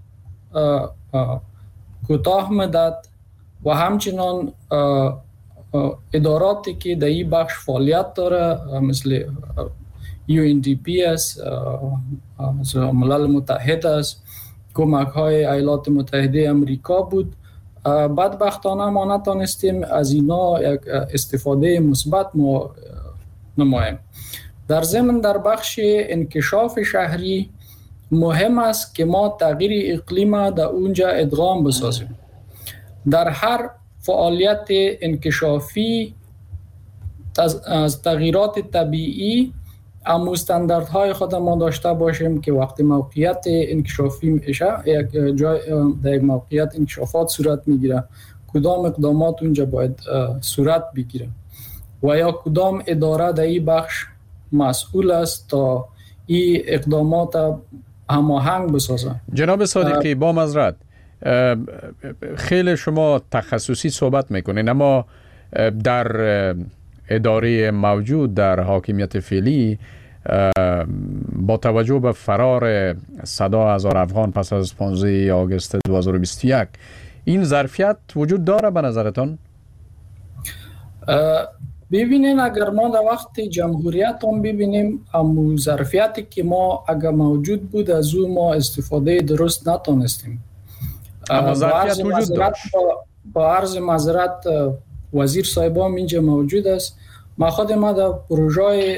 کوتاه مدت و همچنان اداراتی که در این بخش فعالیت داره مثل UNDP است، ملل متحد است، کمک های ایالات متحده امریکا بود. بدبختانه ما نتونستیم از اینا یک استفاده مثبت نماییم. در ضمن در بخش انکشاف شهری مهم است که ما تغییر اقلیم در اونجا ادغام بسازیم. در هر فعالیت انکشافی از تغییرات طبیعی اما استانداردهای خود ما داشته باشیم که وقتی موقعیت انکشافی میشه، یک جای در یک موقعیت انکشافات صورت میگیره، کدام اقدامات اونجا باید صورت بگیره و یا کدام اداره در این بخش مسئول است تا این اقدامات هماهنگ بسازه. جناب صادقی با معذرت، خیلی شما تخصصی صحبت میکنین، اما در اداره موجود در حاکمیت فعلی با توجه به فرار 100,000 افغان پس از 15 آگوست 2021 این ظرفیت وجود داره به نظرتان؟ ببینین اگر ما در وقت جمهوریت هم ببینیم همون ظرفیتی که ما اگر موجود بود از او ما استفاده درست نتونستیم. اما ظرفیت وجود داشت. با عرض معذرت وزیر صاحبان اینجا موجود است. ما خود ما در پروژه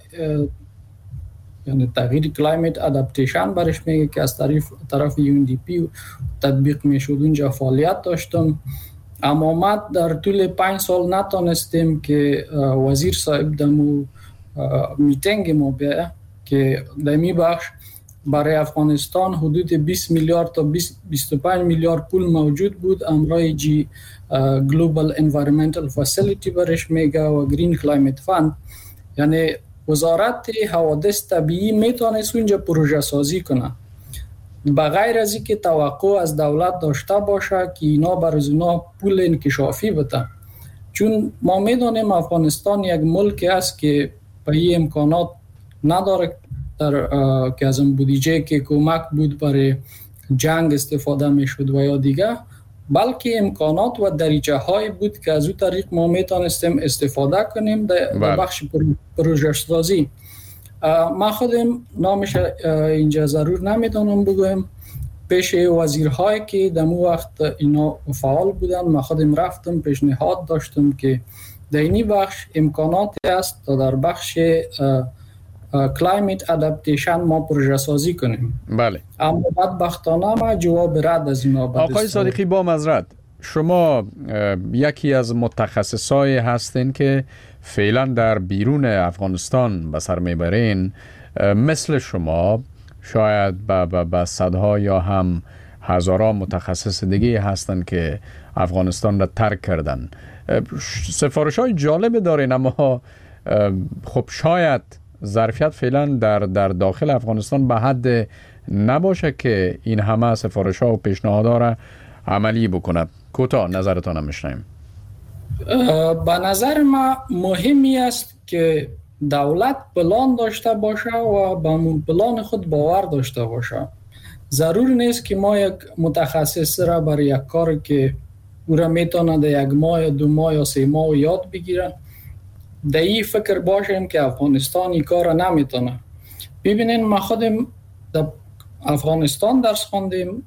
یعنی تغییر کلایمت ادپتیشن برش میگه که از طرف UNDP تطبیق میشد اونجا فعالیت داشتم، اما ما در طول 5 سال نتونستیم که وزیر صاحب دمو میتینگ ما بیایه که دمی بخش برای افغانستان حدود 20 میلیارد تا 25 میلیارد پول موجود بود، امرای جی گلوبال انوایرمنتال فسیلیتی برش میگه و گرین کلایمت فند. یعنی وزارت حوادث طبیعی میتونست اونجا پروژه سازی کنه، بغیر از اینکه توقع از دولت داشته باشه که اینا برای اونا پول انکشافی بده. چون ما میدونیم افغانستان یک ملک است که به این امکانات نداره که از بودجه که کمک بود برای جنگ استفاده میشد و یا دیگه، بلکه امکانات و دریچه های بود که از اون طریق ما میتونستیم استفاده کنیم در بخش پروژه سازی. ما خودم نامش اینجا ضرور نمیدونم بگویم، پیش وزیرهایی که در مو وقت اینا فعال بودن ما خودم رفتم پیشنهاد داشتم که در اینی بخش امکاناتی است تا در بخش کلایمت ادپتیشن ما پروژه سازی کنیم. بله. اما بدبختانه ما جواب رد از اینا بدستیم. آقای صادقی با معذرت، شما یکی از متخصصای هستین که فعلا در بیرون افغانستان به سر میبرین. مثل شما شاید به صدها یا هم هزاران متخصص دیگه هستن که افغانستان را ترک کردن. سفارش های جالب دارین، اما خب شاید ظرفیت فعلا در داخل افغانستان به حد نباشه که این همه سفارش ها و پیشنهادها را عملی بکنه. کوتاه نظرتان میشنیم. به نظر ما مهمی است که دولت پلان داشته باشه و به پلان خود باور داشته باشه. ضرور نیست که ما یک متخصص را برای یک کار که او را میتونه در 1 ماه یا 2 ماه یا 3 ماه یاد بگیره در این فکر باشیم که افغانستان این کار را نمیتونه. ببینین ما خودم در افغانستان درس خواندیم،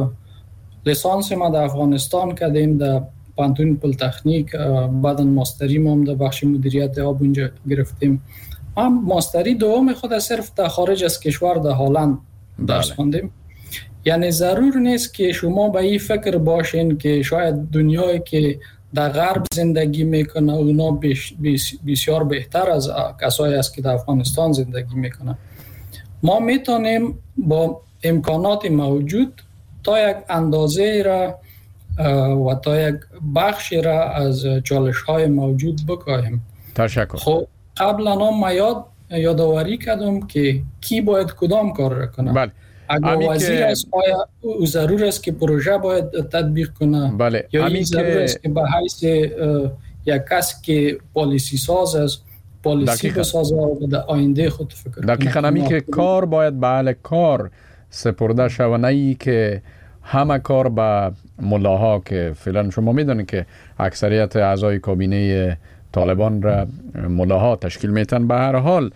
لیسانس ما در افغانستان کردیم در پانتون پلیتکنیک، بعدن ماستری ما هم در بخش مدیریت آب اونجا گرفتیم. هم ماستری دوم خود صرف در خارج از کشور در هلند درس خواندیم. یعنی ضرور نیست که شما به این فکر باشین که شاید دنیایی که در غرب زندگی میکنه اونا بسیار بهتر از کسایی است که در افغانستان زندگی میکنه. ما میتونیم با امکانات موجود تا یک اندازه را و تا یک بخش را از چالش های موجود بکاهیم. تشکر. خب قبلا ما یادآوری کردم که کی باید کدام کار را کنه. بله. اگر وزیر است آیا او ضرور است که پروژه باید تطبیق کنه؟ بله. یا این ضرور است که به حیث یک کس که پالیسی ساز است پالیسی بسازه و در آینده خود فکر کنه. دقیقاً همین که کار باید به اهل کار سپرده شود، نه ای که همه کار به ملاها که فعلا شما میدونید که اکثریت اعضای کابینه طالبان را ملاها تشکیل میتن. به هر حال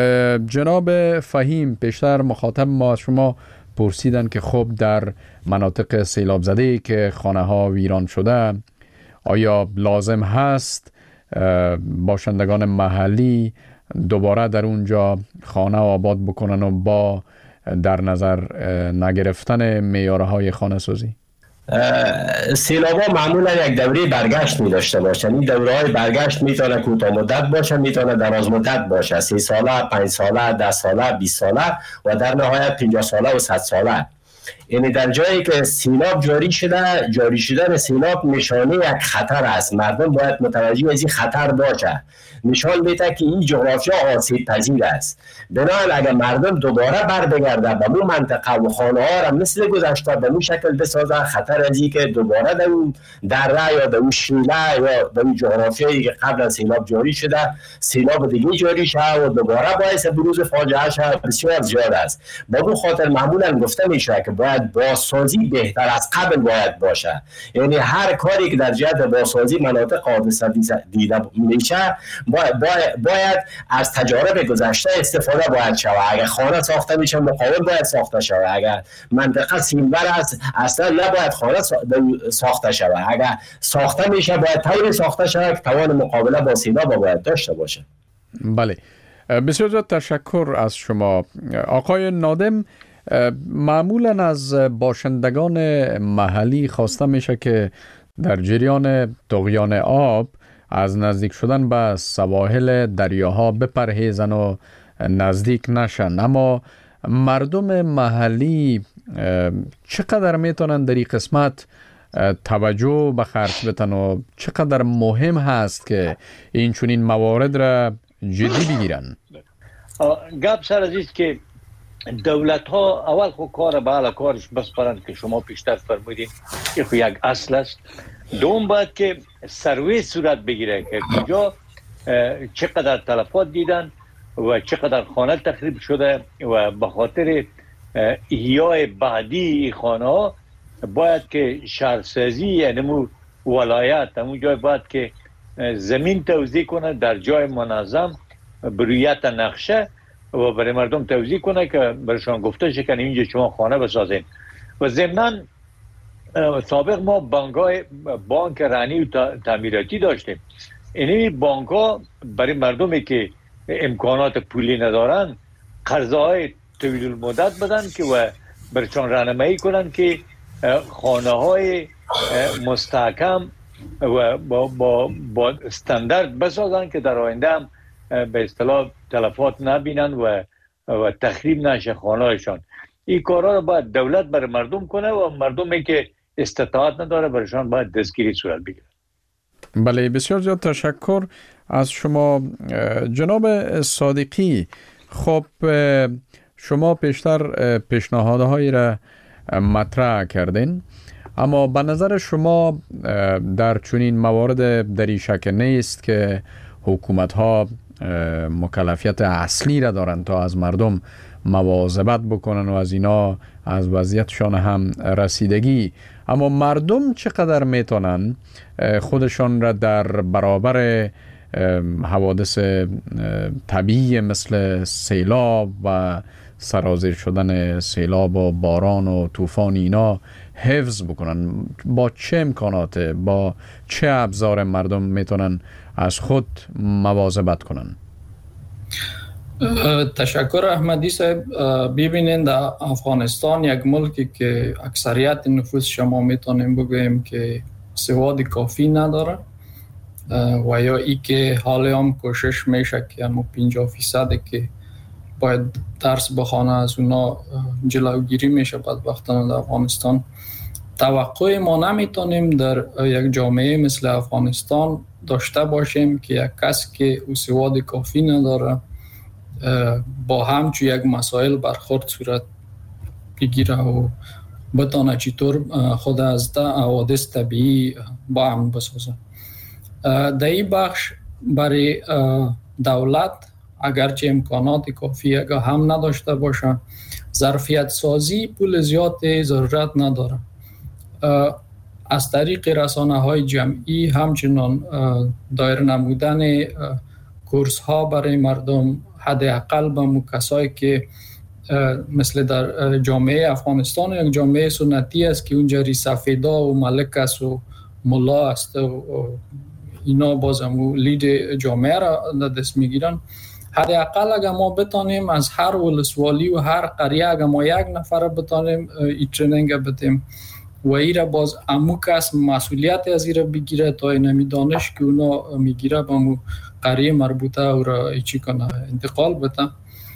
جناب فهیم، پیشتر مخاطب ما از شما پرسیدن که خب در مناطق سیلاب زده که خانه ها ویران شده آیا لازم هست باشندگان محلی دوباره در اونجا خانه آباد بکنن و با در نظر نگرفتن معیارهای خانه سازی؟ سیلاب ها معمولا یک دوره برگشت می داشته باشند. این دوره های برگشت میتونه کوتاه مدت باشه، میتونه دراز مدت باشه، 3 ساله، 5 ساله، 10 ساله، 20 ساله و در نهایت 50 ساله و 100 ساله. یعنی در جایی که سیلاب جاری شدن سیلاب نشانه یک خطر است. مردم باید متوجه از این خطر باشه. نشان میده که این جغرافیا آسیب پذیر است. بنابراین اگر مردم دوباره بر بگرده به اون منطقه و خانه ها را مثل گذشته به اون شکل بسازه، خطر از این که دوباره در اون دره یا در اون شیله یا در اون جغرافیایی که قبل از سیلاب جاری شده سیلاب دیگه جاری شه و دوباره باعث بروز فاجعه شه بسیار زیاد است. به اون خاطر معمولا گفته میشه که باید بازسازی بهتر از قبل باید باشه. یعنی هر کاری که در جهت بازسازی مناطق حادثه دیده میشه باید از تجارب گذشته استفاده باید شود. اگر خانه ساخته میشه مقابل باید ساخته شود. اگر منطقه سیمبر است اصلا نباید خانه ساخته شود. اگر ساخته میشه باید طوری ساخته شود که توان مقابله با سیلاب باید داشته باشه. بله، بسیار زیاد تشکر از شما. آقای نادم، معمولا از باشندگان محلی خواسته میشه که در جریان طغیان آب از نزدیک شدن به سواحل دریاها بپرهیزن و نزدیک نشن، اما مردم محلی چقدر میتونن در این قسمت توجه به خرج بتن و چقدر مهم هست که این چنین موارد را جدی بگیرن؟ گپ سر از است که دولت ها اول خود کار به حال کارش بسپارند که شما پیشتر فرمودین که خود یک اصل است. دوم باید که سروی صورت بگیره که کجا چقدر تلفات دیدن و چقدر خانه تخریب شده و به خاطر احیای بعدی خانه ها باید که شهرسازی یعنی ولایت همون جای باید که زمین توزیع کنه در جای منظم برویت نقشه و برای مردم توزیع کنه که برشان گفته شه که اینجا شما خانه بسازین. و ضمناً سابق ما بانک رانی و تعمیراتی داشتیم. این بانک ها برای مردمی که امکانات پولی ندارن قرضهای طویل المدت بدن که و برشان راهنمایی کنن که خانه های مستحکم و با استاندارد بسازن که در آینده هم به اصطلاح تلفات نبینن و تخریب نشه خانه‌هایشان. این کارا رو باید دولت برای مردم کنه و مردمی که استطاعت نداره برایشان باید دستگیری صورت بگیره. بله، بسیار زیاد تشکر از شما جناب صادقی. خب شما پیشتر پیشنهادهایی را مطرح کردین، اما به نظر شما در چنین موارد دری شک نیست که حکومت ها مکلفیت اصلی را دارند تا از مردم مواظبت بکنن و از اینا از وضعیتشان هم رسیدگی، اما مردم چقدر میتونن خودشان را در برابر حوادث طبیعی مثل سیلاب و سرازیر شدن سیلاب و باران و طوفان اینا حفظ بکنن؟ با چه امکانات، با چه ابزار مردم میتونن از خود مواظبت کنن؟ تشکر احمدی صاحب. ببینید در افغانستان یک ملکی که اکثریت نفوس شما میتونیم بگوییم که سواد کافی نداره و یا ای که حالی هم کوشش میشه که همون 50% که باید درس بخوانه از اونا جلوگیری میشه بدبختانه در افغانستان. توقع ما نمیتونیم در یک جامعه مثل افغانستان داشته باشیم که یک کس که او سواد کافی نداره با همچو یک مسائل برخورد صورت بگیره و بتانه چطور خود از ده حوادث طبیعی با هم بسازه. در این بخش برای دولت اگرچه امکانات کافی اگر هم نداشته باشه، ظرفیت سازی پول زیاد ضرورت نداره. از طریق رسانه های جمعی همچنان دایر نمودن کورس ها برای مردم، حداقل به کسایی که مثل در جامعه افغانستان یک جامعه سنتی است که اونجا سفیدا و ملک است و ملا است و اینا بازم لید جامعه را دست میگیرن. حداقل اگر ما بتانیم از هر ولسوالی و هر قریه اگر ما یک نفر بتانیم این تریننگ بدیم و ایره باز امو کس مسئولیت از ایره بگیره تا اینمی دانش که اونا میگیره به امو قریه مربوطه او را چی کنه انتقال بده.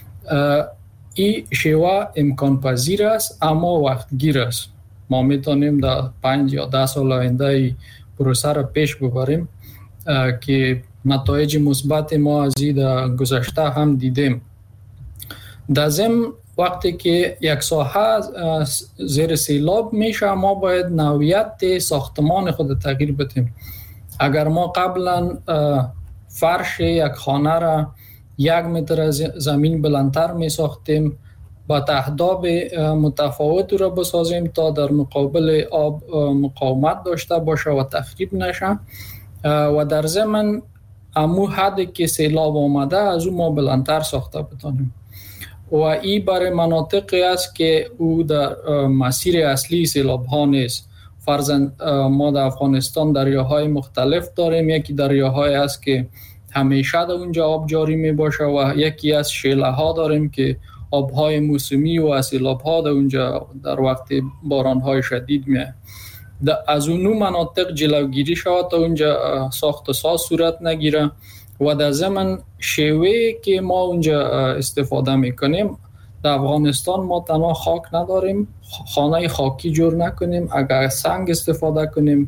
این شیوه امکان پذیر است اما وقت گیر است. ما میتونیم در 5 یا 10 سال آینده پروسه را پیش ببریم که نتایج مثبت ما از این گذشته هم دیدیم. در ضمن وقتی که یک ساحه زیر سیلاب میشه ما باید نوعیت ساختمان خود تغییر بدیم. اگر ما قبلا فرش یک خانه را 1 متر از زمین بلندتر می ساختیم با تهداب متفاوت را بسازیم تا در مقابل آب مقاومت داشته باشه و تخریب نشه و در ضمن امو حدی که سیلاب آمده از اون ما بلندتر ساخته بتانیم و این برای مناطقی است که او در مسیر اصلی سیلاب ها نیست. فرضاً ما در افغانستان دریاهای مختلف داریم. یکی دریاهای است که همیشه در اونجا آب جاری می باشه و یکی از شیله ها داریم که آبهای موسمی و سیلاب ها در اونجا در وقت باران های شدید می از اونو مناطق جلوگیری شود تا اونجا ساخت و ساز صورت نگیره و در ضمن شیوهی که ما اونجا استفاده میکنیم در افغانستان ما تنها خاک نداریم، خانه خاکی جور نکنیم. اگر سنگ استفاده کنیم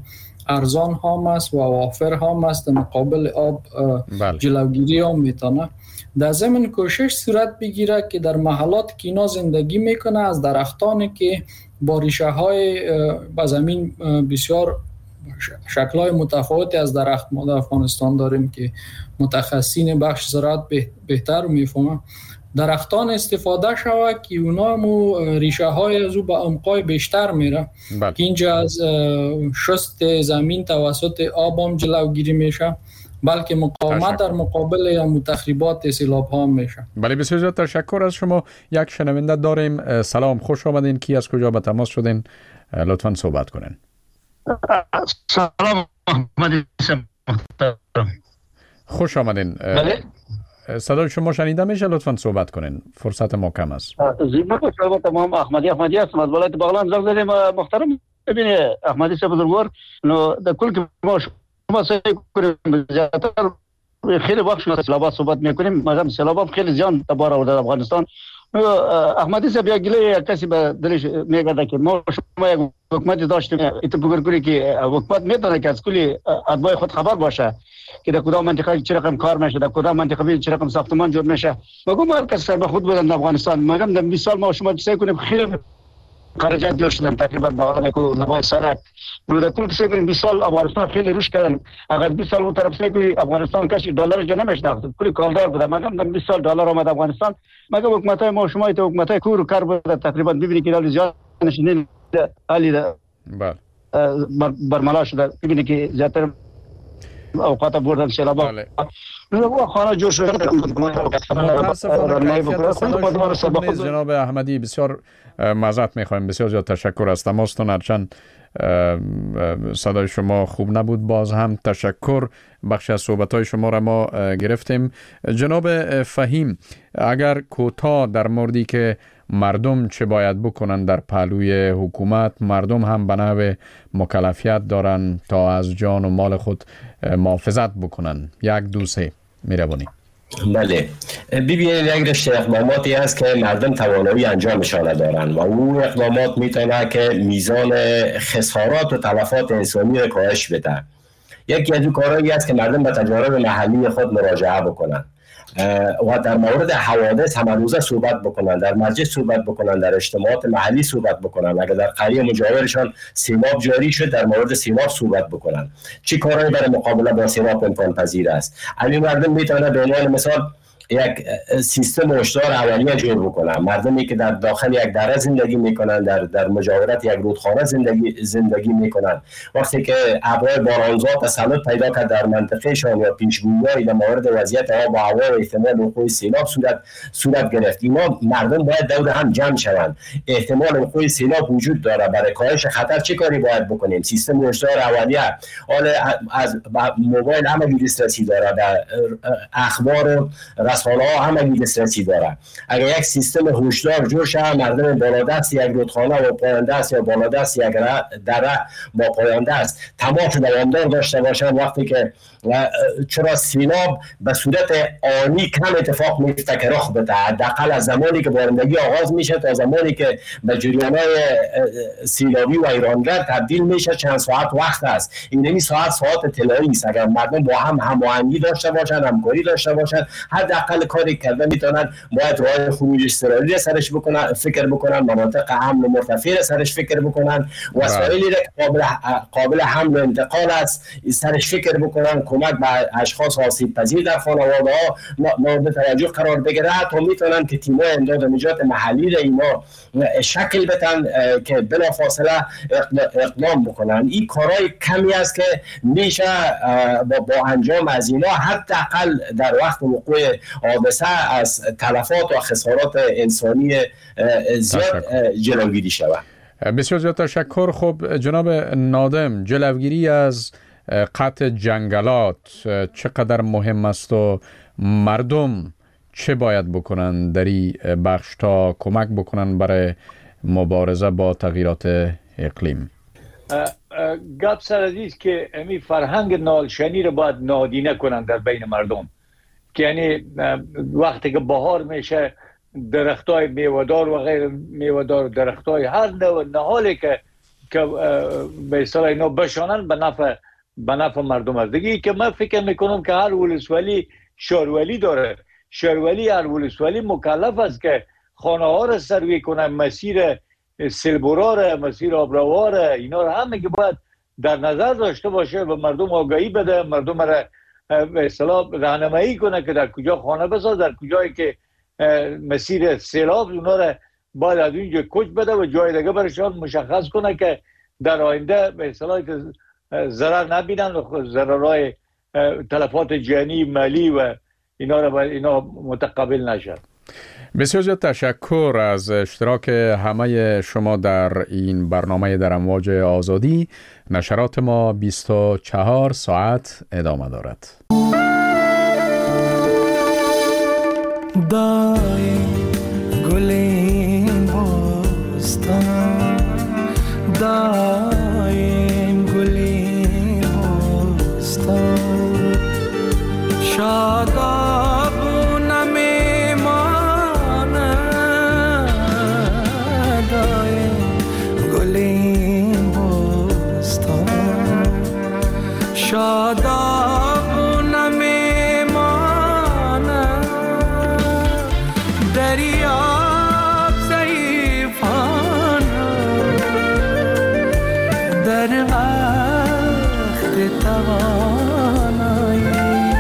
ارزان هم است و وافر هم است، مقابل آب جلوگیری هم میتونه. در ضمن کوشش صورت بگیره که در محلات که اینا زندگی میکنه از درختانی که با ریشه های با زمین بسیار شکل‌های متفاوتی از درخت ما در افغانستان داریم که متخصصین بخش زراعت بهتر میفهمن، درختان استفاده شود که اونا مو ریشه های از او به عمقای بیشتر میره که اینجا از شست زمین توسط آب هم جلوگیری میشه، بلکه مقاومت در مقابل یا متخریبات سیلاب ها میشه. بله بسیار زیاد تشکر از شما. یک شنونده داریم. سلام، خوش آمدین. کی از کجا به تماس شدین؟ لطفاً صحبت کنین. سلام محمدی محترم. خوش آمدین. بله. صدای شما شنیده میشه، لطفاً صحبت کنین، فرصت ما کم است. زیبا خوش آمد. تمام احمدی هستم از ولایت بغلان زنگ زدیم. محترم ببینید احمدی صاحب بزرگوار، نو در کل که ما شما سعی کنیم زیادتر خیلی وقت شما سیلابات صحبت میکنیم، مگر سیلابات خیلی زیان تبار آورده در افغانستان. احمدی صاحب یا گله کسی به دلش میگه که ما شما یک حکومت داشتیم، ایت بگرگوری که حکومت میتونه که از کلی ادوای خود خبر باشه که در کدام منطقه چه رقم کار میشه، در کدام منطقه چه رقم ساختمان جور میشه. مگم هر کس سر به خود بودن در افغانستان، مگم در 20 سال ما شما سعی کنیم خیلی خرجات جور شدن، تقریبا بالا کو نوای سرک در کل سعی کنیم 20 سال افغانستان خیلی رشد کردن. اگر 20 سال اون طرف سعی کنیم افغانستان کاش دلار جو نمیشناخت، کلی کالدار بود، مگم در 20 سال دلار اومد افغانستان. مگم حکومتای ما شما ایت حکومتای کور کار بود تقریبا ببینید که دل زیاد نشینین علی بله برملا شده، ببینید که زیادتر اوقات بردن سیلابا و خانه جور شده. جناب احمدی بسیار معذرت میخوایم، بسیار زیاد تشکر از تماستون، هرچند صدای شما خوب نبود، باز هم تشکر. بخش از صحبت‌های شما را ما گرفتیم. جناب فهیم، اگر کوتاه در موردی که مردم چه باید بکنن در پهلوی حکومت، مردم هم به نحو مکلفیت دارن تا از جان و مال خود محافظت بکنن، 1 2 3 می‌روانی. بله ببینید یک رشته اقداماتی هست که مردم توانایی انجامشان دارن و اون اقدامات میتونه که میزان خسارات و تلفات انسانی را کاهش بده. یکی از اون کارهایی است که مردم به تجارب محلی خود مراجعه بکنن و در مورد حوادث هم روزه صحبت بکنن، در مسجد صحبت بکنن، در اجتماعات محلی صحبت بکنن. اگر در قریه مجاورشان سیلاب جاری شد در مورد سیلاب صحبت بکنن. چه کارهایی برای مقابله با سیلاب امکان پذیر است. همین مردم میتونه به عنوان مثال یک سیستم هشدار اولیه جور بکنن. مردمی که در داخل یک دره زندگی میکنن، در مجاورت یک رودخانه زندگی میکنن، وقتی که ابرهای بارانزا تسلط پیدا کرد در منطقه شان یا پیشگویی در مورد وضعیت آب و هوا و احتمال وقوع سیلاب صورت گرفت، اینا مردم باید دور هم جمع شوند. احتمال وقوع سیلاب وجود داره، برای کاهش خطر چه کاری باید بکنیم؟ سیستم هشدار اولیه حالا از موبایل همه دسترسی داره، در اخبار و رسانه‌ها همه دسترسی داره. اگر یک سیستم هشدار جور شه، مردم بالادست یک رودخانه و پایان‌دست یا بالادست یک دره با پایان‌دست تماس دوامدار داشته باشن، وقتی که چرا سیلاب به صورت آنی کم اتفاق میفته که رخ بده، حداقل از زمانی که بارندگی آغاز میشه تا زمانی که به جریان‌های سیلابی و ایرانگر تبدیل میشه چند ساعت وقت است. این ساعت طلایی است. اگر مردم با هم هماهنگی داشته باشن، همکاری داشته باشن، حداقل کاری کرده میتونن. باید راه خروج اضطراری سرش بکنن، فکر بکنن، مناطق امن و مرتفع سرش فکر بکنن، وسایلی که قابل حمل و انتقال است سرش فکر بکنن، کمک به اشخاص آسیب پذیر در خانواده‌ها مورد توجه قرار بگیره، تا میتونن که تیم‌های امداد و نجات محلی را اینا شکل بدن که بلافاصله اقدام بکنن. این کارهای کمی است که میشه با انجام از اینا حداقل در وقت وقوع حادثه از تلفات و خسارات انسانی زیاد جلوگیری شود. بسیار زیاد تشکر. خب جناب نادم، جلوگیری از قطع جنگلات چقدر مهم است و مردم چه باید بکنن در این بخش تا کمک بکنن برای مبارزه با تغییرات اقلیم؟ گپ سر ازیست که امی فرهنگ نالشنی رو باید نادیده کنن در بین مردم، که یعنی وقتی که بهار میشه درختای میوه‌دار و غیر میوه‌دار، درختای هر نوع نهالی که که به اصطلاح اینا بشانن به نفع مردم است. دیگه که من فکر میکنم که هر ولسوالی شهرولی داره. شهرولی هر ولسوالی مکلف است که خانه ها را سروی کنه، مسیر سیلبورا را، مسیر آبروها را، اینا را همه که باید در نظر داشته باشه و مردم آگاهی بده، مردم را به اصطلاح راهنمایی کنه که در کجا خانه بساز، در کجایی که مسیر سیلاب اونا را باید از اونجا کوچ بده و جای دیگه برشان مشخص کنه که در آینده به اصطلاح که ضرر نبینن و ضررهای تلفات جانی مالی و اینا متقبل نشد. بسیار زیاد تشکر از اشتراک همه شما در این برنامه در امواج آزادی. نشرات ما 24 ساعت ادامه دارد. دایم گلین بستان، دایم گلین بستان، شادابونه میماند، دایم گلین بستان، شادابونه میماند، دریاب ضعیفانه در وقت توانایی،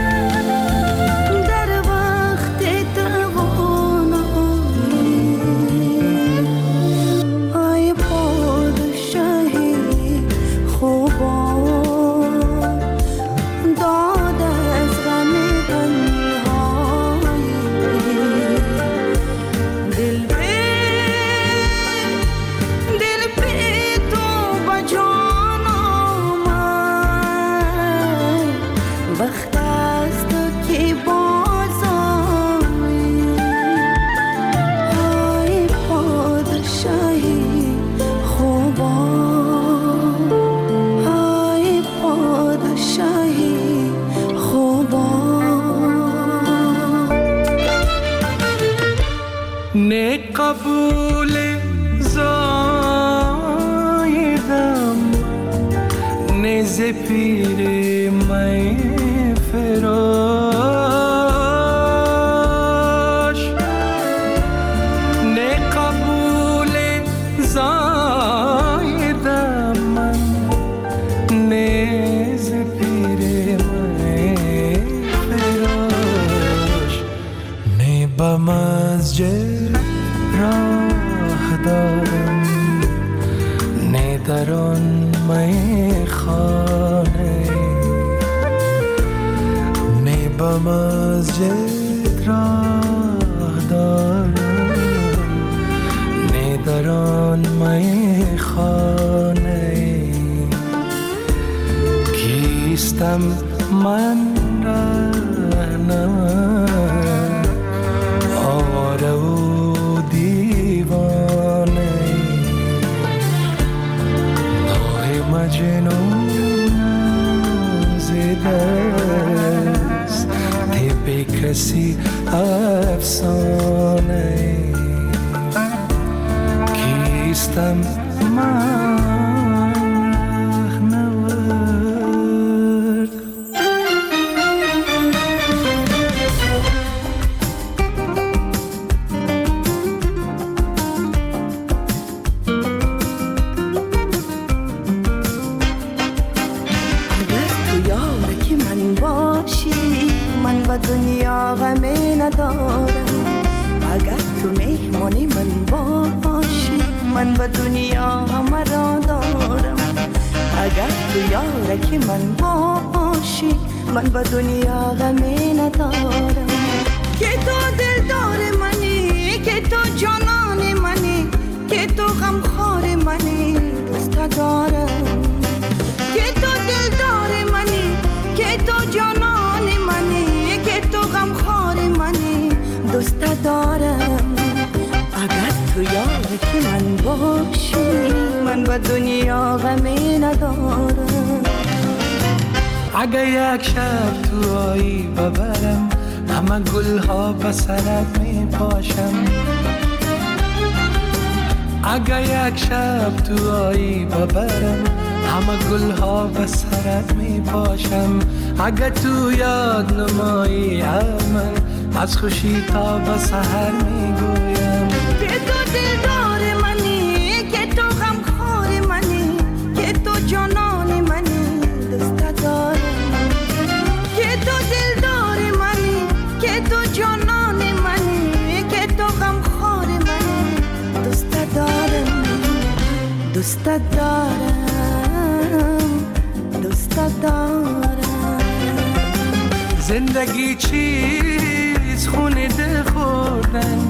در وقت توانایی، ای پادشاهی خوبان، داد از غم تنهایی، دل به تو با جان آمد، وقت است که باز آیی، ای پادشاهی خوبان، ای پادشاهی خوبان. نه قبول زایدم، نه ز پیر می فراش، نه قبول زایدم من، نه ز پیر می فراش، نه به مسجد راه دارم، نه در آن میخانه، نه به مسجد راه دارم، نه در آن میخانه، کیستم من رهنم آواره و دیوانه، نوع مجنون زده است، طب کسی افسانه، کیستم من رهنورد. دنیا غمی ندارم، اگر تو مهمانی من باشی، من به دنیا غم را دارم، اگر تو یارکی من باشی، من به دنیا غمی ندارم، که تو دلدار منی، که تو جانان منی، که تو غمخوار منی، دوست دارم، که تو دلدار منی، که تو جانان منی، که تو غمخوار منی، دوست دارم، اگر تو یارکی من باشی، من به دنیا غمی ندارم. اگه یک شب تو آیی ببرم، همه گل ها به سرت می پاشم، اگه یک شب تو آیی ببرم همه گل ها به سرت می پاشم اگه تو یاد نمایی من از خوشی تا به سحر می گویم که تو دلدار منی که تو غمخوار منی که تو جانان منی دوست دارم که تو دلدار منی که تو جانان منی که تو غمخوار منی دوست دارم دوست دارم دوست دارم زندگی چیز خونه ده خوردن